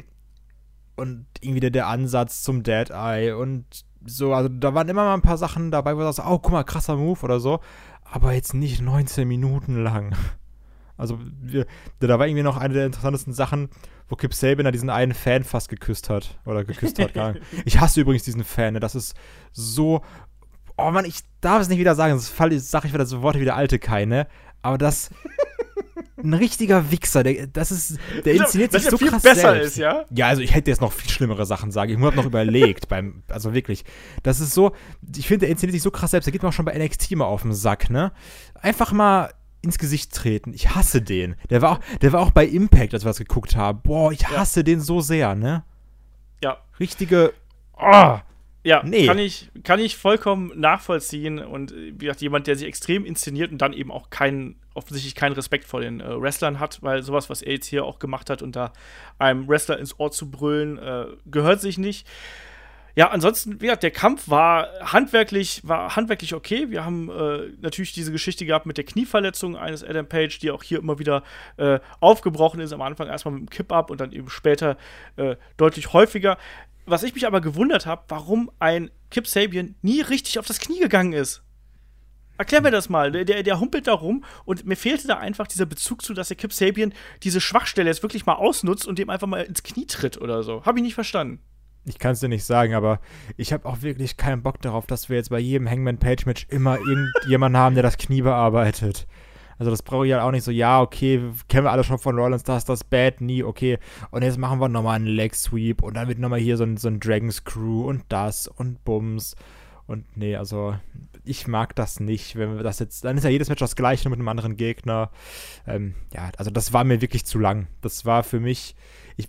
und irgendwie der, der Ansatz zum Dead Eye und so, also da waren immer mal ein paar Sachen dabei, wo du sagst, oh, guck mal, krasser Move oder so, aber jetzt nicht neunzehn Minuten lang. Also, wir, da war irgendwie noch eine der interessantesten Sachen, wo Kip Sabian da diesen einen Fan fast geküsst hat. Oder geküsst hat, gar nicht. Ich hasse übrigens diesen Fan, ne? Das ist so, oh Mann, ich darf es nicht wieder sagen, das sage ich wieder so Worte wie der alte Kai, ne? Aber das ein richtiger Wichser, der, das ist, der inszeniert sich so viel krass besser selbst. ist, ja? Ja, also ich hätte jetzt noch viel schlimmere Sachen sagen. Ich habe noch überlegt, beim, also wirklich. Das ist so, ich finde, der inszeniert sich so krass selbst. Der geht mir auch schon bei N X T mal auf den Sack, ne? Einfach mal ins Gesicht treten. Ich hasse den. Der war auch, der war auch bei Impact, als wir das geguckt haben. Boah, ich hasse ja. den so sehr, ne? Ja. Richtige, oh, Ja, nee. kann ich, kann ich vollkommen nachvollziehen. Und wie gesagt, jemand, der sich extrem inszeniert und dann eben auch keinen, offensichtlich keinen Respekt vor den äh, Wrestlern hat, weil sowas, was er jetzt hier auch gemacht hat und da einem Wrestler ins Ohr zu brüllen, äh, gehört sich nicht. Ja, ansonsten, wie gesagt, der Kampf war handwerklich, war handwerklich okay. Wir haben äh, natürlich diese Geschichte gehabt mit der Knieverletzung eines Adam Page, die auch hier immer wieder äh, aufgebrochen ist. Am Anfang erstmal mit dem Kip-Up und dann eben später äh, deutlich häufiger. Was ich mich aber gewundert habe, warum ein Kip Sabian nie richtig auf das Knie gegangen ist. Erklär mir das mal. Der, der, der humpelt da rum und mir fehlte da einfach dieser Bezug zu, dass der Kip Sabian diese Schwachstelle jetzt wirklich mal ausnutzt und dem einfach mal ins Knie tritt oder so. Hab ich nicht verstanden. Ich kann es dir nicht sagen, aber ich habe auch wirklich keinen Bock darauf, dass wir jetzt bei jedem Hangman-Page-Match immer irgendjemanden haben, der das Knie bearbeitet. Also das brauche ich halt auch nicht so, ja, okay, kennen wir alle schon von Rollins, das, das Bad Knee, okay. Und jetzt machen wir nochmal einen Leg Sweep und dann wird nochmal hier so ein, so ein Dragon Screw und das und Bums. Und nee, also ich mag das nicht, wenn wir das jetzt, dann ist ja jedes Match das gleiche, nur mit einem anderen Gegner. Ähm, ja, also das war mir wirklich zu lang. Das war für mich, ich,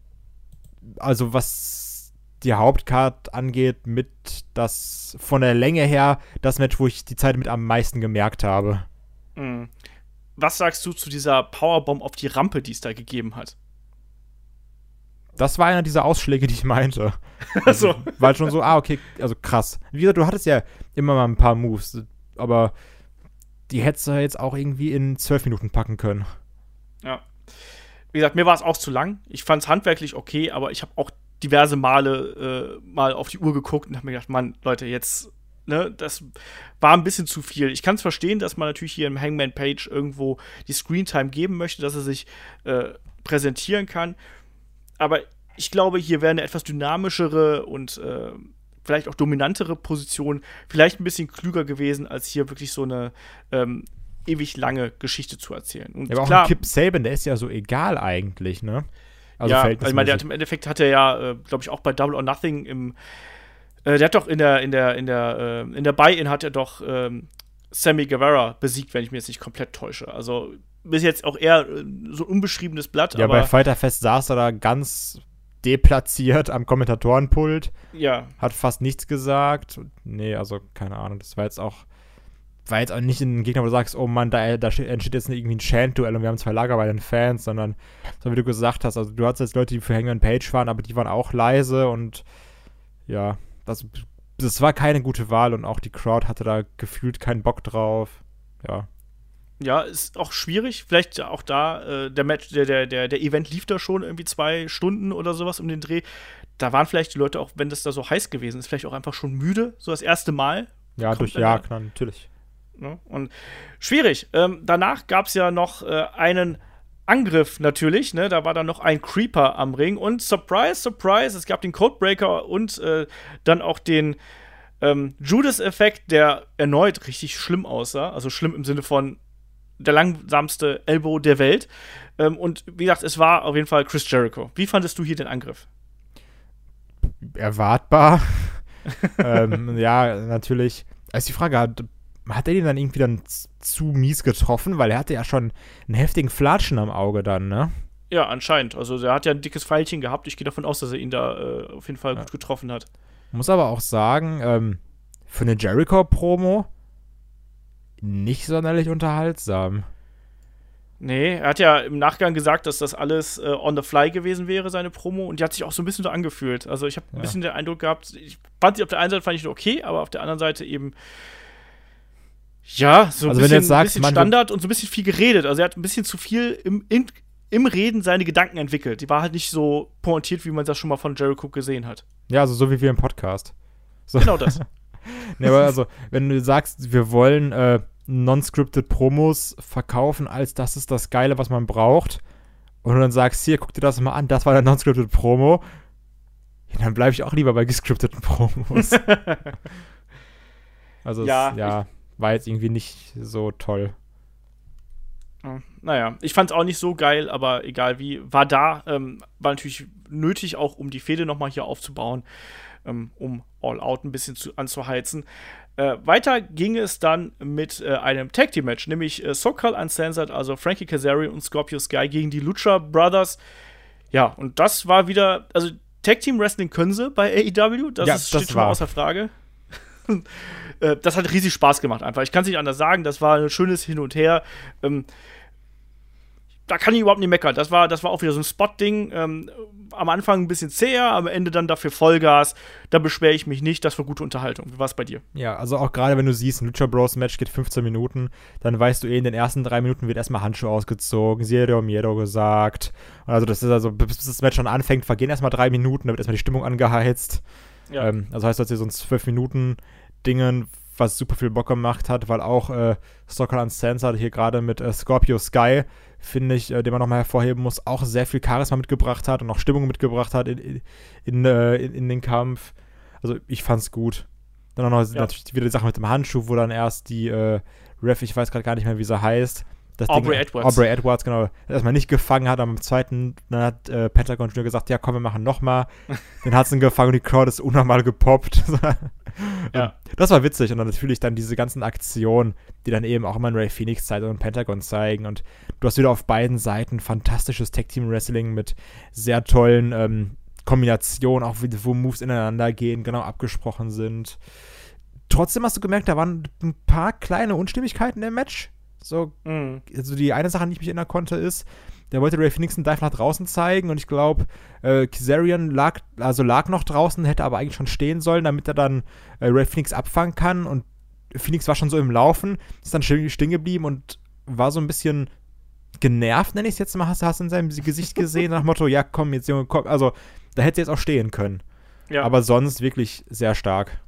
also was die Hauptcard angeht, mit das von der Länge her das Match, wo ich die Zeit mit am meisten gemerkt habe. Mhm. Was sagst du zu dieser Powerbomb auf die Rampe, die es da gegeben hat? Das war einer dieser Ausschläge, die ich meinte. Also, also, war schon so, ah, okay, also krass. Wie gesagt, du hattest ja immer mal ein paar Moves, aber die hättest du jetzt auch irgendwie in zwölf Minuten packen können. Ja. Wie gesagt, mir war es auch zu lang. Ich fand es handwerklich okay, aber ich habe auch diverse Male äh, mal auf die Uhr geguckt und habe mir gedacht, Mann, Leute, jetzt, ne, das war ein bisschen zu viel. Ich kann es verstehen, dass man natürlich hier im Hangman Page irgendwo die Screentime geben möchte, dass er sich äh, präsentieren kann. Aber ich glaube, hier wäre eine etwas dynamischere und äh, vielleicht auch dominantere Position vielleicht ein bisschen klüger gewesen, als hier wirklich so eine ähm, ewig lange Geschichte zu erzählen. Und ja, aber klar, auch ein Kip Sabian, der ist ja so egal eigentlich, ne? Also ja, also ich meine, der hat im Endeffekt hat er ja, äh, glaube ich, auch bei Double or Nothing im äh, der hat doch in der in der in der äh, in der Buy-In hat er doch ähm, Sammy Guevara besiegt, wenn ich mich jetzt nicht komplett täusche. Also ist jetzt auch eher äh, so ein unbeschriebenes Blatt. Ja, aber bei Fighter Fest saß er da ganz deplatziert am Kommentatorenpult. Ja. Hat fast nichts gesagt. Nee, also keine Ahnung, das war jetzt auch war jetzt auch nicht ein Gegner, wo du sagst, oh Mann, da, da entsteht jetzt irgendwie ein Chant-Duell und wir haben zwei Lager bei den Fans, sondern, so wie du gesagt hast, also du hattest jetzt Leute, die für Hangman Page waren, aber die waren auch leise und ja, das, das war keine gute Wahl und auch die Crowd hatte da gefühlt keinen Bock drauf. Ja. Ja, ist auch schwierig. Vielleicht auch da, äh, der Match, der, der, der, der Event lief da schon irgendwie zwei Stunden oder sowas um den Dreh. Da waren vielleicht die Leute auch, wenn das da so heiß gewesen ist, vielleicht auch einfach schon müde, so das erste Mal. Ja, durch, ja, klar, natürlich. Ne? Und schwierig. Ähm, danach gab es ja noch äh, einen Angriff natürlich, ne? Da war dann noch ein Creeper am Ring und surprise, surprise, es gab den Codebreaker und äh, dann auch den ähm, Judas-Effekt, der erneut richtig schlimm aussah. Also schlimm im Sinne von der langsamste Elbow der Welt. Ähm, und wie gesagt, es war auf jeden Fall Chris Jericho. Wie fandest du hier den Angriff? Erwartbar. ähm, ja, natürlich. Also die Frage, hat, hat er den dann irgendwie dann zu mies getroffen? Weil er hatte ja schon einen heftigen Flatschen am Auge dann, ne? Ja, anscheinend. Also er hat ja ein dickes Pfeilchen gehabt. Ich gehe davon aus, dass er ihn da äh, auf jeden Fall ja. gut getroffen hat. Muss aber auch sagen, ähm, für eine Jericho-Promo nicht sonderlich unterhaltsam. Nee, er hat ja im Nachgang gesagt, dass das alles äh, on the fly gewesen wäre, seine Promo. Und die hat sich auch so ein bisschen so angefühlt. Also ich habe ein ja. bisschen den Eindruck gehabt, ich fand sie auf der einen Seite fand ich okay, aber auf der anderen Seite eben Ja, so ein Also wenn du bisschen, jetzt sagst, bisschen man- Standard und so ein bisschen viel geredet. Also er hat ein bisschen zu viel im, in, im Reden seine Gedanken entwickelt. Die war halt nicht so pointiert, wie man das schon mal von Jericho gesehen hat. Ja, also so wie wir im Podcast. So. Genau das. Nee, aber also, wenn du sagst, wir wollen äh, non-scripted Promos verkaufen, als das ist das Geile, was man braucht, und du dann sagst, hier, guck dir das mal an, das war der non-scripted Promo, ja, dann bleibe ich auch lieber bei gescripteten Promos. Also, Ja, es, ja war jetzt irgendwie nicht so toll. Ja, naja, ich fand's auch nicht so geil, aber egal wie, war da, ähm, war natürlich nötig, auch um die Fehde nochmal hier aufzubauen, ähm, um All Out ein bisschen zu, anzuheizen. Äh, weiter ging es dann mit äh, einem Tag Team Match, nämlich äh, SoCal Uncensored, also Frankie Kazarian und Scorpio Sky gegen die Lucha Brothers. Ja, und das war wieder, also Tag Team Wrestling können sie bei A E W, das, Ja, ist, das steht schon mal war. außer Frage. äh, das hat riesig Spaß gemacht einfach. Ich kann es nicht anders sagen, das war ein schönes Hin und Her. Ähm, da kann ich überhaupt nicht meckern. Das war, das war auch wieder so ein Spot-Ding. Ähm, am Anfang ein bisschen zäher, am Ende dann dafür Vollgas. Da beschwere ich mich nicht. Das war gute Unterhaltung. Wie war es bei dir? Ja, also auch gerade wenn du siehst, ein Lucha Bros Match geht fünfzehn Minuten, dann weißt du eh, in den ersten drei Minuten wird erstmal Handschuh ausgezogen, Zero Miedo gesagt. Und also das ist also, bis das Match schon anfängt, vergehen erstmal drei Minuten, da wird erstmal die Stimmung angeheizt. Ja. Ähm, also heißt, du hast hier so ein zwölf Minuten Dingen, was super viel Bock gemacht hat, weil auch äh, SoCal Uncensored hier gerade mit äh, Scorpio Sky, finde ich, äh, den man nochmal hervorheben muss, auch sehr viel Charisma mitgebracht hat und auch Stimmung mitgebracht hat in, in, in, äh, in, in den Kampf. Also ich fand's gut. Dann auch noch Ja. natürlich wieder die Sache mit dem Handschuh, wo dann erst die äh, Ref, ich weiß gerade gar nicht mehr, wie sie heißt, das Aubrey Ding, Edwards. Aubrey Edwards, genau, erstmal nicht gefangen hat, aber beim zweiten, dann hat äh, Pentagon Junior gesagt, ja komm, wir machen nochmal. Dann hat sie ihn gefangen und die Crowd ist unnormal gepoppt. Ja. Das war witzig und dann natürlich dann diese ganzen Aktionen, die dann eben auch immer in Ray Phoenix zeigen und Pentagon zeigen und du hast wieder auf beiden Seiten fantastisches Tag-Team-Wrestling mit sehr tollen ähm, Kombinationen, auch wie, wo Moves ineinander gehen, genau abgesprochen sind. Trotzdem hast du gemerkt, da waren ein paar kleine Unstimmigkeiten im Match. So, Mhm. also die eine Sache, an die ich mich erinnern konnte, ist, der wollte Ray Phoenix einen Dive nach draußen zeigen und ich glaube, äh, Kazarian lag, also lag noch draußen, hätte aber eigentlich schon stehen sollen, damit er dann äh, Ray Phoenix abfangen kann und Phoenix war schon so im Laufen, ist dann stehen stehen geblieben und war so ein bisschen genervt, nenne ich es jetzt mal, hast du in seinem Gesicht gesehen, nach dem Motto, ja komm, jetzt Junge, komm, also da hätte er jetzt auch stehen können. Ja. Aber sonst wirklich sehr stark.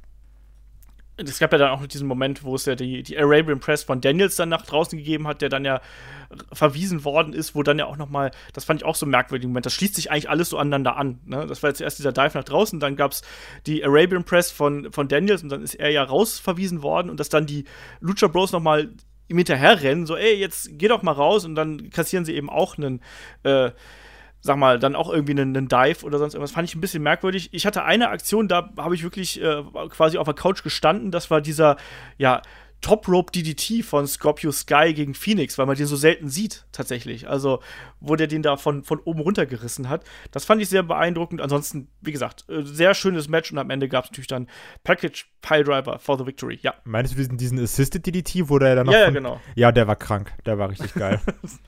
Es gab ja dann auch diesen Moment, wo es ja die, die Arabian Press von Daniels dann nach draußen gegeben hat, der dann ja verwiesen worden ist, wo dann ja auch noch mal, das fand ich auch so ein merkwürdiger Moment, das schließt sich eigentlich alles so aneinander an. Ne? Das war jetzt erst dieser Dive nach draußen, dann gab es die Arabian Press von, von Daniels und dann ist er ja raus verwiesen worden und dass dann die Lucha Bros noch mal ihm hinterherrennen, so ey, jetzt geh doch mal raus und dann kassieren sie eben auch einen äh, sag mal, dann auch irgendwie einen, einen Dive oder sonst irgendwas, fand ich ein bisschen merkwürdig. Ich hatte eine Aktion, da habe ich wirklich äh, quasi auf der Couch gestanden, das war dieser, ja, Top Rope D D T von Scorpio Sky gegen Phoenix, weil man den so selten sieht, tatsächlich. Also, wo der den da von, von oben runtergerissen hat. Das fand ich sehr beeindruckend. Ansonsten, wie gesagt, äh, sehr schönes Match und am Ende gab es natürlich dann Package Piledriver for the Victory. Ja. Meinst du diesen, diesen Assisted D D T, wo der dann noch Ja, ja, von, genau. Ja, der war krank, der war richtig geil.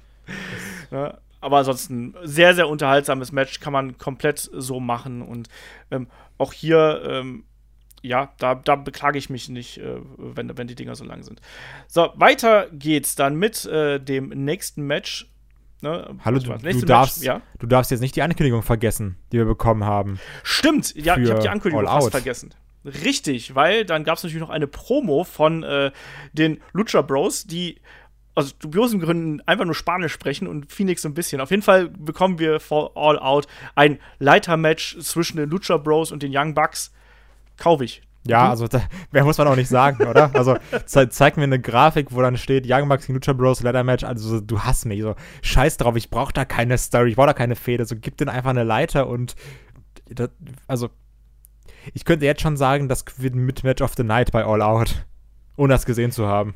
Ja, aber ansonsten sehr, sehr unterhaltsames Match, kann man komplett so machen. Und ähm, auch hier, ähm, ja, da, da beklage ich mich nicht, äh, wenn, wenn die Dinger so lang sind. So, weiter geht's dann mit äh, dem nächsten Match. Ne? Hallo, Was du, war das du, nächste darfst, Match? Ja? du darfst jetzt nicht die Ankündigung vergessen, die wir bekommen haben. Stimmt, ja, ich Für habe die Ankündigung All fast Out. vergessen. Richtig, weil dann gab es natürlich noch eine Promo von äh, den Lucha Bros, die aus dubiosen Gründen einfach nur Spanisch sprechen und Phoenix so ein bisschen. Auf jeden Fall bekommen wir vor All Out ein Leitermatch zwischen den Lucha Bros und den Young Bucks. Kauf ich. Ja, Mhm. also da, mehr muss man auch nicht sagen, oder? Also ze zeig mir eine Grafik, wo dann steht Young Bucks gegen Lucha Bros Ladder Match. Also du hasst mich. So, scheiß drauf, ich brauche da keine Story, ich brauche da keine Fehde. So, gib denen einfach eine Leiter und das, also ich könnte jetzt schon sagen, das wird mit Match of the Night bei All Out. Ohne das gesehen zu haben.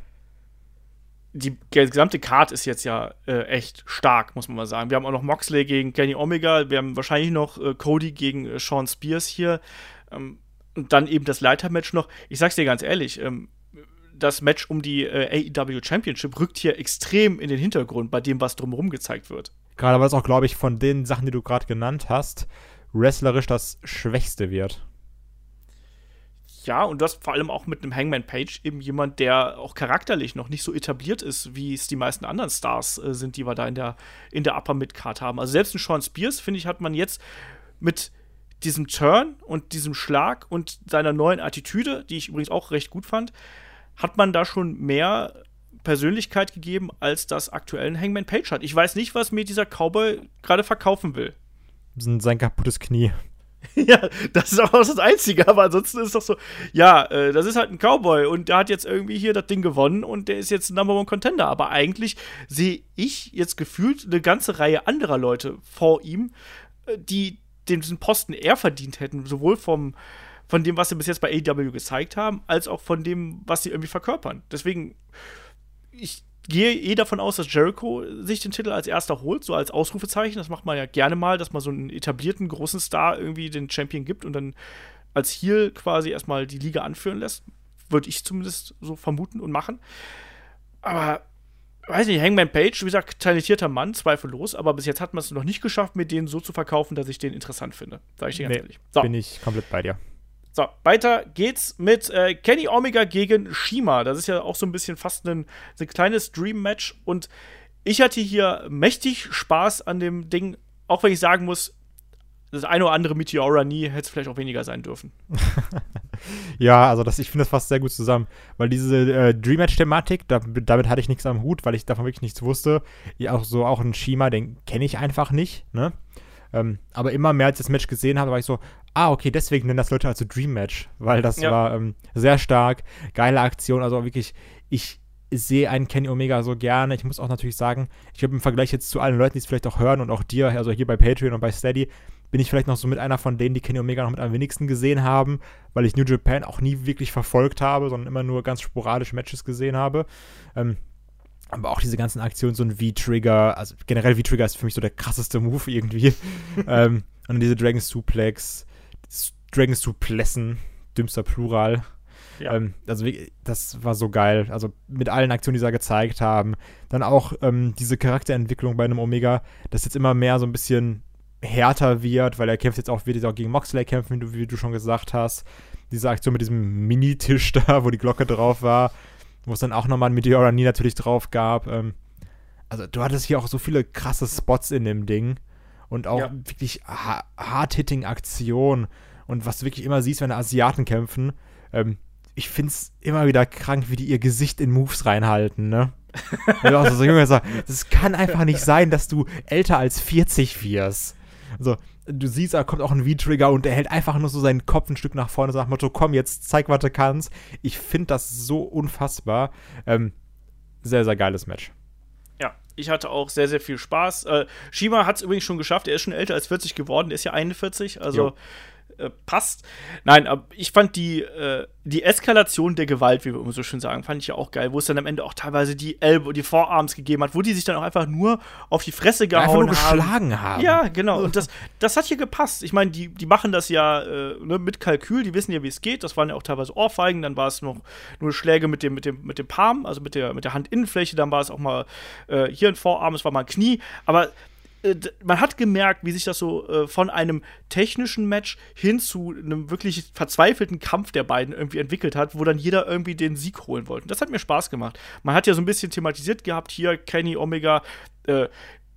Die gesamte Card ist jetzt ja äh, echt stark, muss man mal sagen. Wir haben auch noch Moxley gegen Kenny Omega, wir haben wahrscheinlich noch äh, Cody gegen äh, Shawn Spears hier. Ähm, und dann eben das Leitermatch noch. Ich sag's dir ganz ehrlich, ähm, das Match um die äh, A E W Championship rückt hier extrem in den Hintergrund bei dem, was drumherum gezeigt wird. Gerade weil es auch, glaube ich, von den Sachen, die du gerade genannt hast, wrestlerisch das Schwächste wird. Ja, und das vor allem auch mit einem Hangman Page eben jemand, der auch charakterlich noch nicht so etabliert ist, wie es die meisten anderen Stars äh, sind, die wir da in der, in der Upper Mid-Card haben. Also selbst ein Shawn Spears, finde ich, hat man jetzt mit diesem Turn und diesem Schlag und seiner neuen Attitüde, die ich übrigens auch recht gut fand, hat man da schon mehr Persönlichkeit gegeben, als das aktuellen Hangman Page hat. Ich weiß nicht, was mir dieser Cowboy gerade verkaufen will. Sein kaputtes Knie. Ja, das ist auch das Einzige, aber ansonsten ist es doch so, ja, äh, das ist halt ein Cowboy und der hat jetzt irgendwie hier das Ding gewonnen und der ist jetzt ein Number One Contender, aber eigentlich sehe ich jetzt gefühlt eine ganze Reihe anderer Leute vor ihm, äh, die den, diesen Posten eher verdient hätten, sowohl vom, von dem, was sie bis jetzt bei A E W gezeigt haben, als auch von dem, was sie irgendwie verkörpern. Deswegen, ich gehe eh davon aus, dass Jericho sich den Titel als erster holt, so als Ausrufezeichen. Das macht man ja gerne mal, dass man so einen etablierten, großen Star irgendwie den Champion gibt und dann als Heel quasi erstmal die Liga anführen lässt. Würde ich zumindest so vermuten und machen. Aber, weiß nicht, Hangman Page, wie gesagt, talentierter Mann, zweifellos, aber bis jetzt hat man es noch nicht geschafft, mir den so zu verkaufen, dass ich den interessant finde. Sag ich dir ganz Nee, ehrlich. So. Bin ich komplett bei dir. So, weiter geht's mit äh, Kenny Omega gegen Shima. Das ist ja auch so ein bisschen fast ein, ein kleines Dream-Match. Und ich hatte hier mächtig Spaß an dem Ding, auch wenn ich sagen muss, das eine oder andere Meteora-Knee hätte es vielleicht auch weniger sein dürfen. Ja, also das, ich finde das fast sehr gut zusammen, weil diese äh, Dream-Match-Thematik, da, damit hatte ich nichts am Hut, weil ich davon wirklich nichts wusste. Ja, auch so auch einen Shima, den kenne ich einfach nicht, ne? Ähm, aber immer mehr, als ich das Match gesehen habe, war ich so, ah, okay, deswegen nennen das Leute also Dream Match, weil das Ja. war ähm, sehr stark, geile Aktion, also wirklich, ich sehe einen Kenny Omega so gerne. Ich muss auch natürlich sagen, ich glaube im Vergleich jetzt zu allen Leuten, die es vielleicht auch hören und auch dir, also hier bei Patreon und bei Steady, bin ich vielleicht noch so mit einer von denen, die Kenny Omega noch mit am wenigsten gesehen haben, weil ich New Japan auch nie wirklich verfolgt habe, sondern immer nur ganz sporadisch Matches gesehen habe. Ähm, aber auch diese ganzen Aktionen, so ein V-Trigger, also generell V-Trigger ist für mich so der krasseste Move irgendwie. ähm, und diese Dragon Suplex, Dragon Suplessen, dümmster Plural. Ja. Ähm, also das war so geil. Also mit allen Aktionen, die sie da gezeigt haben. Dann auch ähm, diese Charakterentwicklung bei einem Omega, das jetzt immer mehr so ein bisschen härter wird, weil er kämpft jetzt auch, wird jetzt auch gegen Moxley kämpfen, wie du, wie du schon gesagt hast. Diese Aktion mit diesem Mini-Tisch da, wo die Glocke drauf war, wo es dann auch nochmal ein Meteora Knee natürlich drauf gab. Ähm, also du hattest hier auch so viele krasse Spots in dem Ding und auch Ja. wirklich ha- Hard-Hitting-Aktionen und was du wirklich immer siehst, wenn Asiaten kämpfen. Ähm, ich find's immer wieder krank, wie die ihr Gesicht in Moves reinhalten, ne? Also auch so, so Junge sagt, das kann einfach nicht sein, dass du älter als vierzig wirst. Also, du siehst, da kommt auch ein V-Trigger und er hält einfach nur so seinen Kopf ein Stück nach vorne und sagt, Motto, komm, jetzt zeig, was du kannst. Ich finde das so unfassbar. Ähm, sehr, sehr geiles Match. Ja, ich hatte auch sehr, sehr viel Spaß. Äh, Shima hat es übrigens schon geschafft. Er ist schon älter als vierzig geworden. Der ist ja einundvierzig, also äh, passt. Nein, aber ich fand die, äh, die Eskalation der Gewalt, wie wir immer so schön sagen, fand ich ja auch geil, wo es dann am Ende auch teilweise die Elbow, die Forearms gegeben hat, wo die sich dann auch einfach nur auf die Fresse gehauen Einfach nur haben. geschlagen haben. Ja, genau. Und das, das hat hier gepasst. Ich meine, die, die machen das ja äh, ne, mit Kalkül, die wissen ja, wie es geht. Das waren ja auch teilweise Ohrfeigen, dann war es noch nur Schläge mit dem, mit dem, mit dem Palm, also mit der, mit der Handinnenfläche, dann war es auch mal äh, hier ein Vorarm, es war mal ein Knie. Aber äh, man hat gemerkt, wie sich das so äh, von einem technischen Match hin zu einem wirklich verzweifelten Kampf der beiden irgendwie entwickelt hat, wo dann jeder irgendwie den Sieg holen wollte. Und das hat mir Spaß gemacht. Man hat ja so ein bisschen thematisiert gehabt, hier Kenny Omega, äh,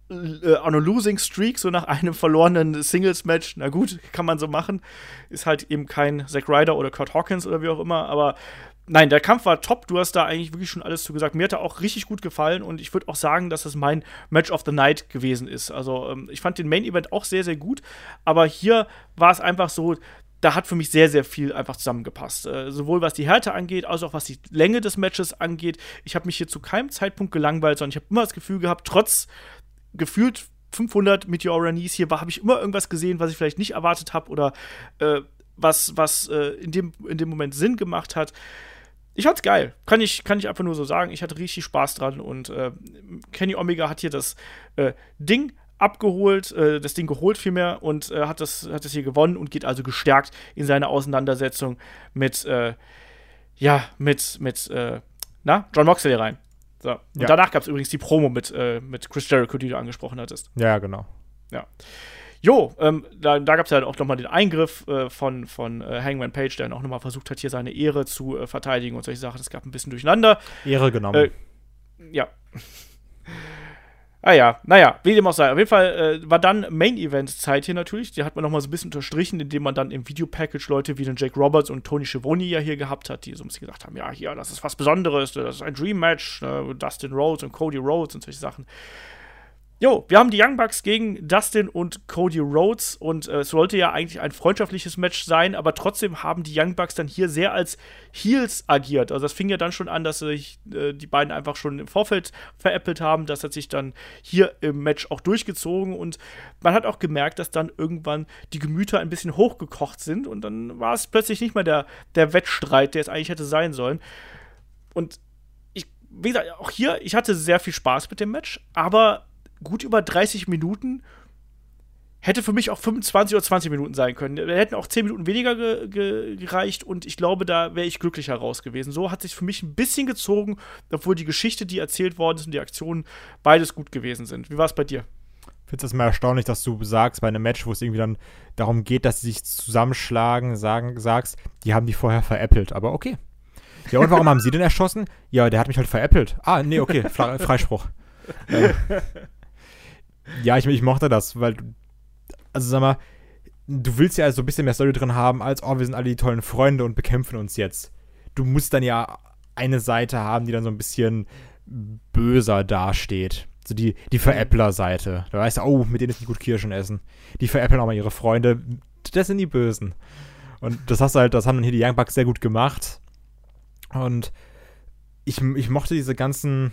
on a losing streak, so nach einem verlorenen Singles-Match. Na gut, kann man so machen. Ist halt eben kein Zack Ryder oder Kurt Hawkins oder wie auch immer, aber nein, der Kampf war top. Du hast da eigentlich wirklich schon alles zu gesagt. Mir hat er auch richtig gut gefallen und ich würde auch sagen, dass das mein Match of the Night gewesen ist. Also ähm, ich fand den Main-Event auch sehr, sehr gut, aber hier war es einfach so, da hat für mich sehr, sehr viel einfach zusammengepasst. Äh, sowohl was die Härte angeht, als auch was die Länge des Matches angeht. Ich habe mich hier zu keinem Zeitpunkt gelangweilt, sondern ich habe immer das Gefühl gehabt, trotz gefühlt fünfhundert Meteora Knees hier habe ich immer irgendwas gesehen, was ich vielleicht nicht erwartet habe oder äh, was, was äh, in, dem, in dem Moment Sinn gemacht hat. Ich fand's geil. Kann ich, kann ich einfach nur so sagen. Ich hatte richtig Spaß dran und äh, Kenny Omega hat hier das äh, Ding abgeholt, äh, das Ding geholt vielmehr und äh, hat das, hat das hier gewonnen und geht also gestärkt in seine Auseinandersetzung mit, äh, ja, mit, mit, äh, na, John Moxley rein. So. Und Ja. danach gab es übrigens die Promo mit, äh, mit Chris Jericho, die du angesprochen hattest. Ja, genau. Ja. Jo, ähm, da, da gab es ja auch nochmal den Eingriff äh, von, von äh, Hangman Page, der dann auch nochmal versucht hat, hier seine Ehre zu äh, verteidigen und solche Sachen. Es gab ein bisschen Durcheinander. Ehre genommen. Äh, ja. Ah ja, naja, wie dem auch sei. Auf jeden Fall äh, war dann Main-Event-Zeit hier natürlich. Die hat man nochmal so ein bisschen unterstrichen, indem man dann im Videopackage Leute wie den Jake Roberts und Tony Schiavone ja hier gehabt hat, die so ein bisschen gesagt haben, ja, hier, das ist was Besonderes, das ist ein Dream-Match, ne, Dustin Rhodes und Cody Rhodes und solche Sachen. Jo, wir haben die Young Bucks gegen Dustin und Cody Rhodes und äh, es sollte ja eigentlich ein freundschaftliches Match sein, aber trotzdem haben die Young Bucks dann hier sehr als Heels agiert. Also das fing ja dann schon an, dass sich äh, die beiden einfach schon im Vorfeld veräppelt haben. Das hat sich dann hier im Match auch durchgezogen und man hat auch gemerkt, dass dann irgendwann die Gemüter ein bisschen hochgekocht sind und dann war es plötzlich nicht mehr der, der Wettstreit, der es eigentlich hätte sein sollen. Und ich, wie gesagt, auch hier, ich hatte sehr viel Spaß mit dem Match, aber gut über dreißig Minuten hätte für mich auch fünfundzwanzig oder zwanzig Minuten sein können. Da hätten auch zehn Minuten weniger ge- ge- gereicht und ich glaube, da wäre ich glücklicher raus gewesen. So hat sich für mich ein bisschen gezogen, obwohl die Geschichte, die erzählt worden ist und die Aktionen beides gut gewesen sind. Wie war es bei dir? Ich finde es mal erstaunlich, dass du sagst, bei einem Match, wo es irgendwie dann darum geht, dass sie sich zusammenschlagen, sagen, sagst, die haben die vorher veräppelt. Aber okay. Ja, und warum haben sie denn erschossen? Ja, der hat mich halt veräppelt. Ah, nee, okay, Fre- Freispruch. ähm. Ja, ich, ich mochte das, weil, also sag mal, du willst ja also ein bisschen mehr Story drin haben, als, oh, wir sind alle die tollen Freunde und bekämpfen uns jetzt. Du musst dann ja eine Seite haben, die dann so ein bisschen böser dasteht. So die, die Veräppler-Seite. Da weißt du, oh, mit denen ist nicht gut Kirschen essen. Die veräppeln auch mal ihre Freunde. Das sind die Bösen. Und das hast du halt, das haben dann hier die Young Bucks sehr gut gemacht. Und ich, ich mochte diese ganzen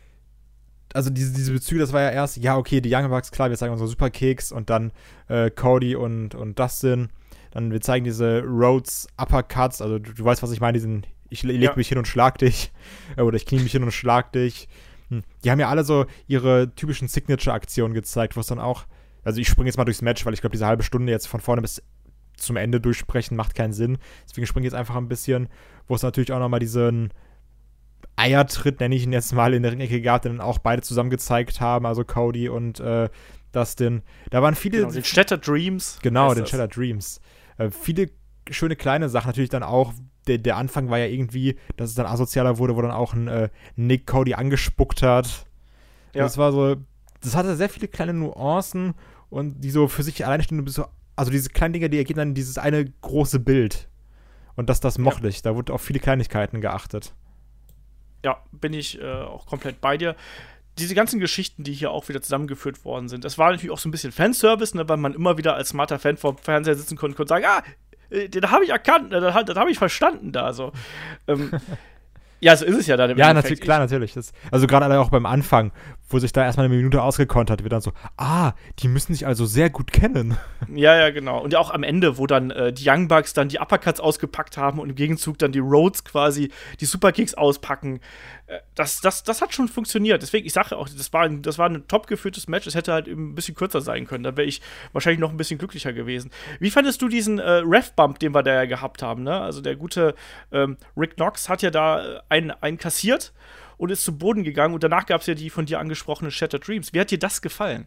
Also diese, diese Bezüge, das war ja erst, ja, okay, die Young Bucks, klar, wir zeigen unsere Superkicks und dann äh, Cody und, und Dustin. Dann wir zeigen diese Rhodes Uppercuts, also du, du weißt, was ich meine, diesen, ich leg ja. mich hin und schlag dich. Äh, oder ich knie mich hin und schlag dich. Hm. Die haben ja alle so ihre typischen Signature-Aktionen gezeigt, wo es dann auch, also ich springe jetzt mal durchs Match, weil ich glaube, diese halbe Stunde jetzt von vorne bis zum Ende durchsprechen macht keinen Sinn. Deswegen springe ich jetzt einfach ein bisschen, wo es natürlich auch nochmal diesen Eiertritt, nenne ich ihn jetzt mal, in der Ringecke gab, den dann auch beide zusammen gezeigt haben, also Cody und äh, Dustin. Da waren viele. Genau, den Shattered Dreams. Genau, den Shattered Dreams. Äh, viele schöne kleine Sachen. Natürlich dann auch, der, der Anfang war ja irgendwie, dass es dann asozialer wurde, wo dann auch ein äh, Nick Cody angespuckt hat. Ja. Das war so, das hatte sehr viele kleine Nuancen und die so für sich alleine stehen, so, also diese kleinen Dinger, die ergeben dann dieses eine große Bild. Und das, das mochte ja. ich. Da wurde auf viele Kleinigkeiten geachtet. Ja, bin ich äh, auch komplett bei dir. Diese ganzen Geschichten, die hier auch wieder zusammengeführt worden sind, das war natürlich auch so ein bisschen Fanservice, ne, weil man immer wieder als smarter Fan vor dem Fernseher sitzen konnte und sagen, ah, den habe ich erkannt, das, das habe ich verstanden da. So. ähm, ja, so ist es ja dann im Ja, natürlich, klar, natürlich. Das, also gerade auch beim Anfang, wo sich da erstmal eine Minute ausgekontert wird, dann so, ah, die müssen sich also sehr gut kennen. Ja, ja, genau. Und ja auch am Ende, wo dann äh, die Young Bucks dann die Uppercuts ausgepackt haben und im Gegenzug dann die Rhodes quasi die Superkicks auspacken. Äh, das, das, das hat schon funktioniert. Deswegen, ich sage auch, das war, ein, das war ein top geführtes Match. Es hätte halt eben ein bisschen kürzer sein können. Da wäre ich wahrscheinlich noch ein bisschen glücklicher gewesen. Wie fandest du diesen äh, Ref-Bump, den wir da ja gehabt haben? Ne? Also der gute ähm, Rick Knox hat ja da einen, einen kassiert und ist zu Boden gegangen. Und danach gab es ja die von dir angesprochene Shattered Dreams. Wie hat dir das gefallen?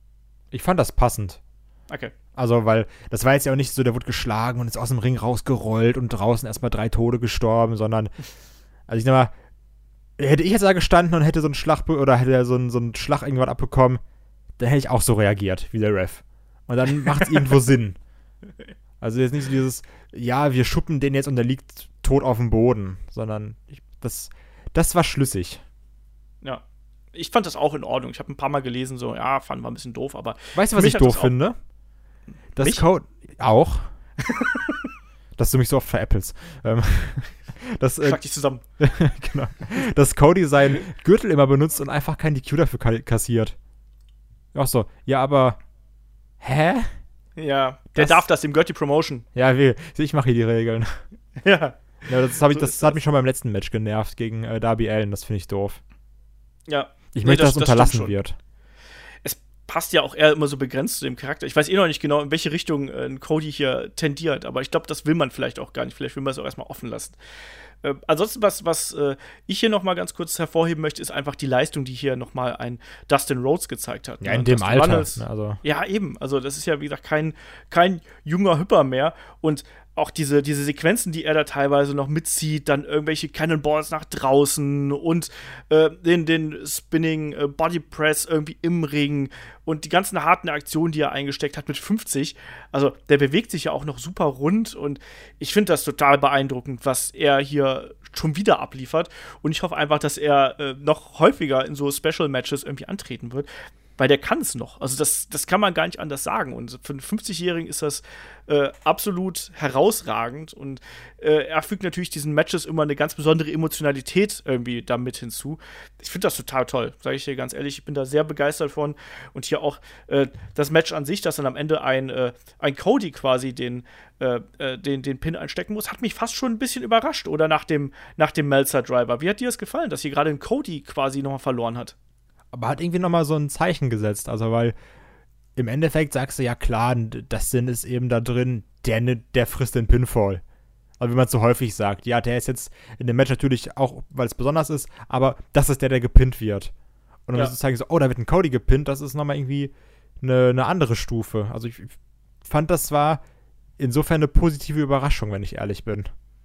Ich fand das passend. Okay. Also, weil das war jetzt ja auch nicht so, der wurde geschlagen und ist aus dem Ring rausgerollt und draußen erstmal drei Tode gestorben, sondern, also ich sag mal, hätte ich jetzt da gestanden und hätte so einen Schlag oder hätte er so einen, so einen Schlag irgendwann abbekommen, dann hätte ich auch so reagiert wie der Ref. Und dann macht es irgendwo Sinn. Also jetzt nicht so dieses, ja, wir schuppen den jetzt und der liegt tot auf dem Boden, sondern ich, das, das war schlüssig. Ja. Ich fand das auch in Ordnung. Ich habe ein paar Mal gelesen, so, ja, fand war ein bisschen doof, aber. Weißt du, was ich doof finde? Das Code. Auch. Dass du mich so oft veräppelst. Ähm, das, äh, Schlag dich zusammen. Genau. Dass Cody seinen Gürtel immer benutzt und einfach kein D Q dafür kassiert. Ach so, ja, aber. Hä? Ja, der das, darf das, dem gehört die Promotion. Ja, wie, ich mache hier die Regeln. Ja. Ja, das, hab ich, das, das hat mich schon beim letzten Match genervt gegen äh, Darby Allin. Das finde ich doof. Ja. Ich nee, möchte, das, dass es unterlassen wird. Es, passt ja auch eher immer so begrenzt zu dem Charakter. Ich weiß eh noch nicht genau, in welche Richtung äh, Cody hier tendiert, aber ich glaube, das will man vielleicht auch gar nicht. Vielleicht will man es auch erstmal offen lassen. Äh, ansonsten, was, was äh, ich hier noch mal ganz kurz hervorheben möchte, ist einfach die Leistung, die hier noch mal ein Dustin Rhodes gezeigt hat. Ja, in ne? dem Dustin Alter. Runnels, Ne, also. Ja, eben. Also das ist ja, wie gesagt, kein, kein junger Hüpper mehr. Und auch diese, diese Sequenzen, die er da teilweise noch mitzieht, dann irgendwelche Cannonballs nach draußen und äh, den, den Spinning äh, Body Press irgendwie im Ring und die ganzen harten Aktionen, die er eingesteckt hat mit fünfzig. Also der bewegt sich ja auch noch super rund und ich finde das total beeindruckend, was er hier schon wieder abliefert. Und ich hoffe einfach, dass er äh, noch häufiger in so Special Matches irgendwie antreten wird. Weil der kann es noch. Also das, das kann man gar nicht anders sagen. Und für einen fünfzigjährigen ist das äh, absolut herausragend. Und äh, er fügt natürlich diesen Matches immer eine ganz besondere Emotionalität irgendwie damit hinzu. Ich finde das total toll, sage ich dir ganz ehrlich. Ich bin da sehr begeistert von. Und hier auch äh, das Match an sich, dass dann am Ende ein, äh, ein Cody quasi den, äh, den, den Pin einstecken muss, hat mich fast schon ein bisschen überrascht. Oder nach dem, nach dem Meltzer-Driver. Wie hat dir das gefallen, dass hier gerade ein Cody quasi nochmal verloren hat? Aber hat irgendwie nochmal so ein Zeichen gesetzt. Also, weil im Endeffekt sagst du, ja klar, das Sinn ist eben da drin, der, der frisst den Pinfall. Also, wie man es so häufig sagt. Ja, der ist jetzt in dem Match natürlich auch, weil es besonders ist, aber das ist der, der gepinnt wird. Und dann ja. wirst du sagen, so, oh, da wird ein Cody gepinnt, das ist nochmal irgendwie eine, eine andere Stufe. Also, ich fand, das war insofern eine positive Überraschung, wenn ich ehrlich bin.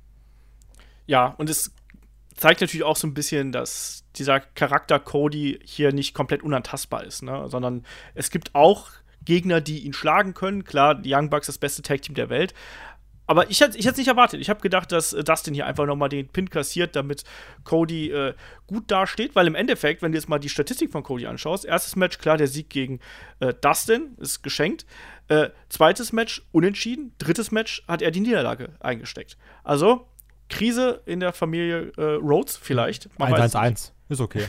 Ja, und es zeigt natürlich auch so ein bisschen, dass dieser Charakter Cody hier nicht komplett unantastbar ist, ne? Sondern es gibt auch Gegner, die ihn schlagen können. Klar, die Young Bucks das beste Tag-Team der Welt. Aber ich hätte ich es nicht erwartet. Ich habe gedacht, dass äh, Dustin hier einfach noch mal den Pin kassiert, damit Cody äh, gut dasteht. Weil im Endeffekt, wenn du jetzt mal die Statistik von Cody anschaust, erstes Match, klar, der Sieg gegen äh, Dustin ist geschenkt. Äh, zweites Match, unentschieden. Drittes Match hat er die Niederlage eingesteckt. Also Krise in der Familie äh, Rhodes vielleicht. eins eins eins. Ist okay.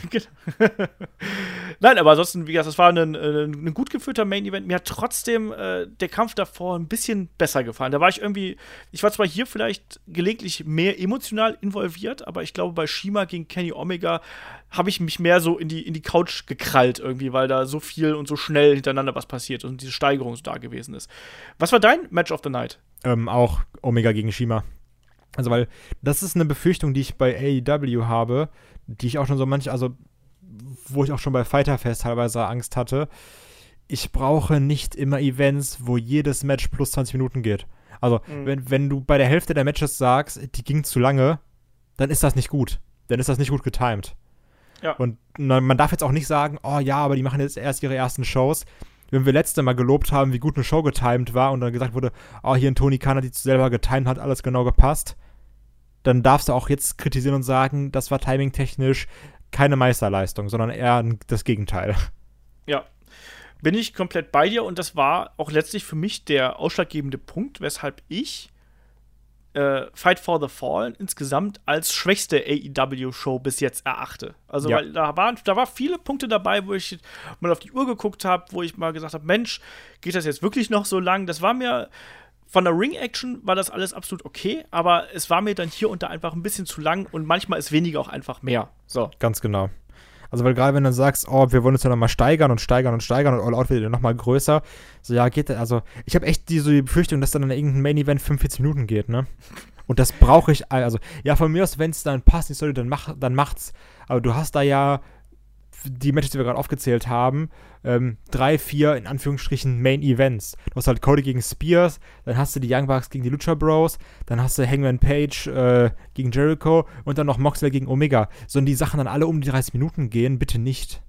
Nein, aber ansonsten, wie gesagt, das war ein, ein, ein gut geführter Main-Event. Mir hat trotzdem äh, der Kampf davor ein bisschen besser gefallen. Da war ich irgendwie, ich war zwar hier vielleicht gelegentlich mehr emotional involviert, aber ich glaube, bei Shima gegen Kenny Omega habe ich mich mehr so in die, in die Couch gekrallt irgendwie, weil da so viel und so schnell hintereinander was passiert und diese Steigerung so da gewesen ist. Was war dein Match of the Night? Ähm, auch Omega gegen Shima. Also, weil das ist eine Befürchtung, die ich bei A E W habe, die ich auch schon so manch, also wo ich auch schon bei Fyter Fest teilweise Angst hatte. Ich brauche nicht immer Events, wo jedes Match plus zwanzig Minuten geht. Also, mhm. wenn, wenn du bei der Hälfte der Matches sagst, die ging zu lange, dann ist das nicht gut. Dann ist das nicht gut getimed. Ja. Und na, man darf jetzt auch nicht sagen, oh ja, aber die machen jetzt erst ihre ersten Shows. Wenn wir letzte Mal gelobt haben, wie gut eine Show getimed war und dann gesagt wurde, oh, hier ein Tony Khan hat die selber getimed, hat alles genau gepasst, dann darfst du auch jetzt kritisieren und sagen, das war timingtechnisch keine Meisterleistung, sondern eher das Gegenteil. Ja, bin ich komplett bei dir und das war auch letztlich für mich der ausschlaggebende Punkt, weshalb ich äh, Fight for the Fallen insgesamt als schwächste A E W-Show bis jetzt erachte. Also, ja. weil da waren da war viele Punkte dabei, wo ich mal auf die Uhr geguckt habe, wo ich mal gesagt habe, Mensch, geht das jetzt wirklich noch so lang? Das war mir von der Ring-Action war das alles absolut okay, aber es war mir dann hier und da einfach ein bisschen zu lang und manchmal ist weniger auch einfach mehr. So. Ganz genau. Also, weil gerade wenn du sagst, oh, wir wollen uns ja nochmal steigern und steigern und steigern und All Out wird ja nochmal größer, so, ja, geht das, also, ich habe echt die, so die Befürchtung, dass dann in irgendein Main-Event fünfundvierzig Minuten geht, ne? Und das brauche ich, also, ja, von mir aus, wenn es dann passt, nicht soll, dann, mach, dann macht's. Aber du hast da ja die Matches, die wir gerade aufgezählt haben, ähm, drei, vier, in Anführungsstrichen, Main-Events. Du hast halt Cody gegen Spears, dann hast du die Young Bucks gegen die Lucha Bros, dann hast du Hangman Page äh, gegen Jericho und dann noch Moxley gegen Omega. Sollen die Sachen dann alle um die dreißig Minuten gehen? Bitte nicht.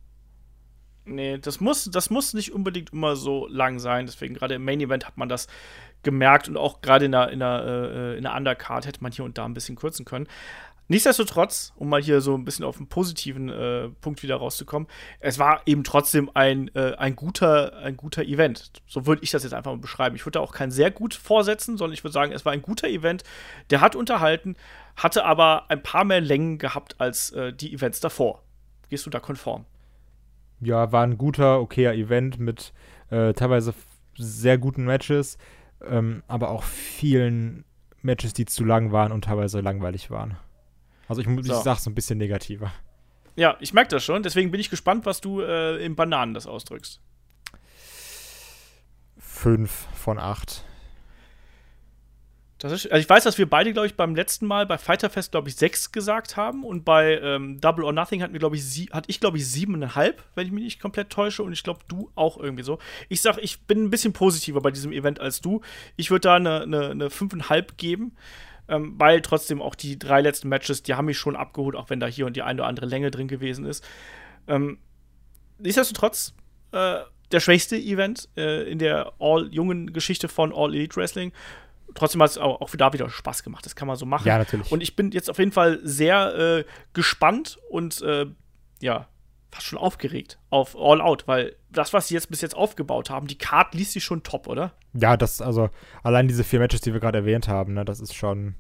Nee, das muss, das muss nicht unbedingt immer so lang sein. Deswegen gerade im Main-Event hat man das gemerkt und auch gerade in der, in der, äh, in der Undercard hätte man hier und da ein bisschen kürzen können. Nichtsdestotrotz, um mal hier so ein bisschen auf einen positiven äh, Punkt wieder rauszukommen, es war eben trotzdem ein, äh, ein, guter, ein guter Event. So würde ich das jetzt einfach mal beschreiben. Ich würde da auch kein sehr gut vorsetzen, sondern ich würde sagen, es war ein guter Event. Der hat unterhalten, hatte aber ein paar mehr Längen gehabt als äh, die Events davor. Gehst du da konform? Ja, war ein guter, okayer Event mit äh, teilweise sehr guten Matches, ähm, aber auch vielen Matches, die zu lang waren und teilweise langweilig waren. Also ich, ich so. sag's ein bisschen negativer. Ja, ich merke das schon. Deswegen bin ich gespannt, was du äh, in Bananen das ausdrückst. fünf von acht. Das ist, also ich weiß, dass wir beide, glaube ich, beim letzten Mal bei Fyter Fest, glaube ich, sechs gesagt haben. Und bei ähm, Double or Nothing hatten wir, glaube ich, sie- hatte ich, glaube ich, siebeneinhalb, wenn ich mich nicht komplett täusche. Und ich glaube, du auch irgendwie so. Ich sag, ich bin ein bisschen positiver bei diesem Event als du. Ich würde da eine, eine, eine fünfeinhalb geben. Ähm, weil trotzdem auch die drei letzten Matches, die haben mich schon abgeholt, auch wenn da hier und die eine oder andere Länge drin gewesen ist. Ähm, nichtsdestotrotz, äh, der schwächste Event äh, in der all-jungen Geschichte von All Elite Wrestling. Trotzdem hat es auch, auch da wieder Spaß gemacht. Das kann man so machen. Ja, natürlich. Und ich bin jetzt auf jeden Fall sehr äh, gespannt und äh, ja, fast schon aufgeregt auf All Out, weil das, was sie jetzt bis jetzt aufgebaut haben, die Card liest sich schon top, oder? Ja, das, also, allein diese vier Matches, die wir gerade erwähnt haben, ne, das ist schon,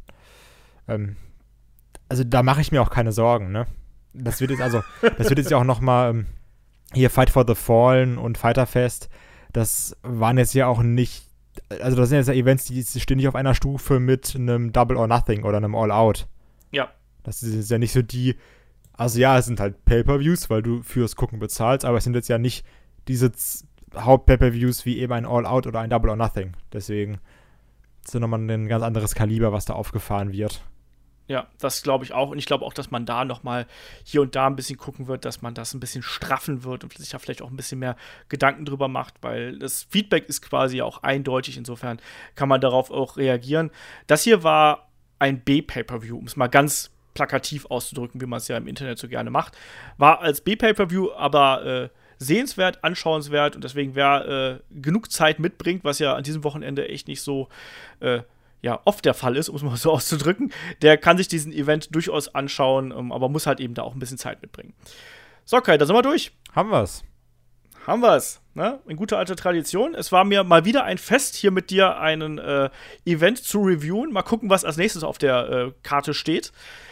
ähm, also da mache ich mir auch keine Sorgen, ne. Das wird jetzt, also, das wird jetzt ja auch noch mal, ähm, hier Fight for the Fallen und Fyter Fest, das waren jetzt ja auch nicht, also das sind jetzt ja Events, die stehen nicht auf einer Stufe mit einem Double or Nothing oder einem All Out. Ja. Das ist ja nicht so die, also ja, es sind halt Pay-Per-Views, weil du fürs Gucken bezahlst, aber es sind jetzt ja nicht diese Z- Haupt-Pay-Per-Views wie eben ein All Out oder ein Double or Nothing. Deswegen ist es nochmal ein ganz anderes Kaliber, was da aufgefahren wird. Ja, das glaube ich auch. Und ich glaube auch, dass man da noch mal hier und da ein bisschen gucken wird, dass man das ein bisschen straffen wird und sich da vielleicht auch ein bisschen mehr Gedanken drüber macht, weil das Feedback ist quasi auch eindeutig. Insofern kann man darauf auch reagieren. Das hier war ein B-Pay-Per-View, um es mal ganz plakativ auszudrücken, wie man es ja im Internet so gerne macht. War als B-Pay-Per-View aber äh, sehenswert, anschauenswert und deswegen, wer äh, genug Zeit mitbringt, was ja an diesem Wochenende echt nicht so äh, ja, oft der Fall ist, um es mal so auszudrücken, der kann sich diesen Event durchaus anschauen, ähm, aber muss halt eben da auch ein bisschen Zeit mitbringen. So, Kai, da sind wir durch. Haben wir's. Haben wir's, ne? In guter alter Tradition. Es war mir mal wieder ein Fest, hier mit dir einen äh, Event zu reviewen. Mal gucken, was als nächstes auf der äh, Karte steht.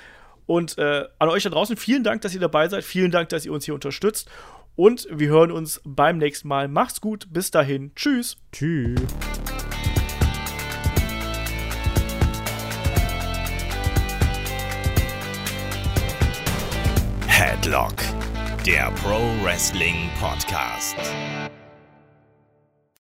Und äh, an euch da draußen, vielen Dank, dass ihr dabei seid. Vielen Dank, dass ihr uns hier unterstützt. Und wir hören uns beim nächsten Mal. Macht's gut, bis dahin. Tschüss. Tschüss. Headlock, der Pro Wrestling Podcast.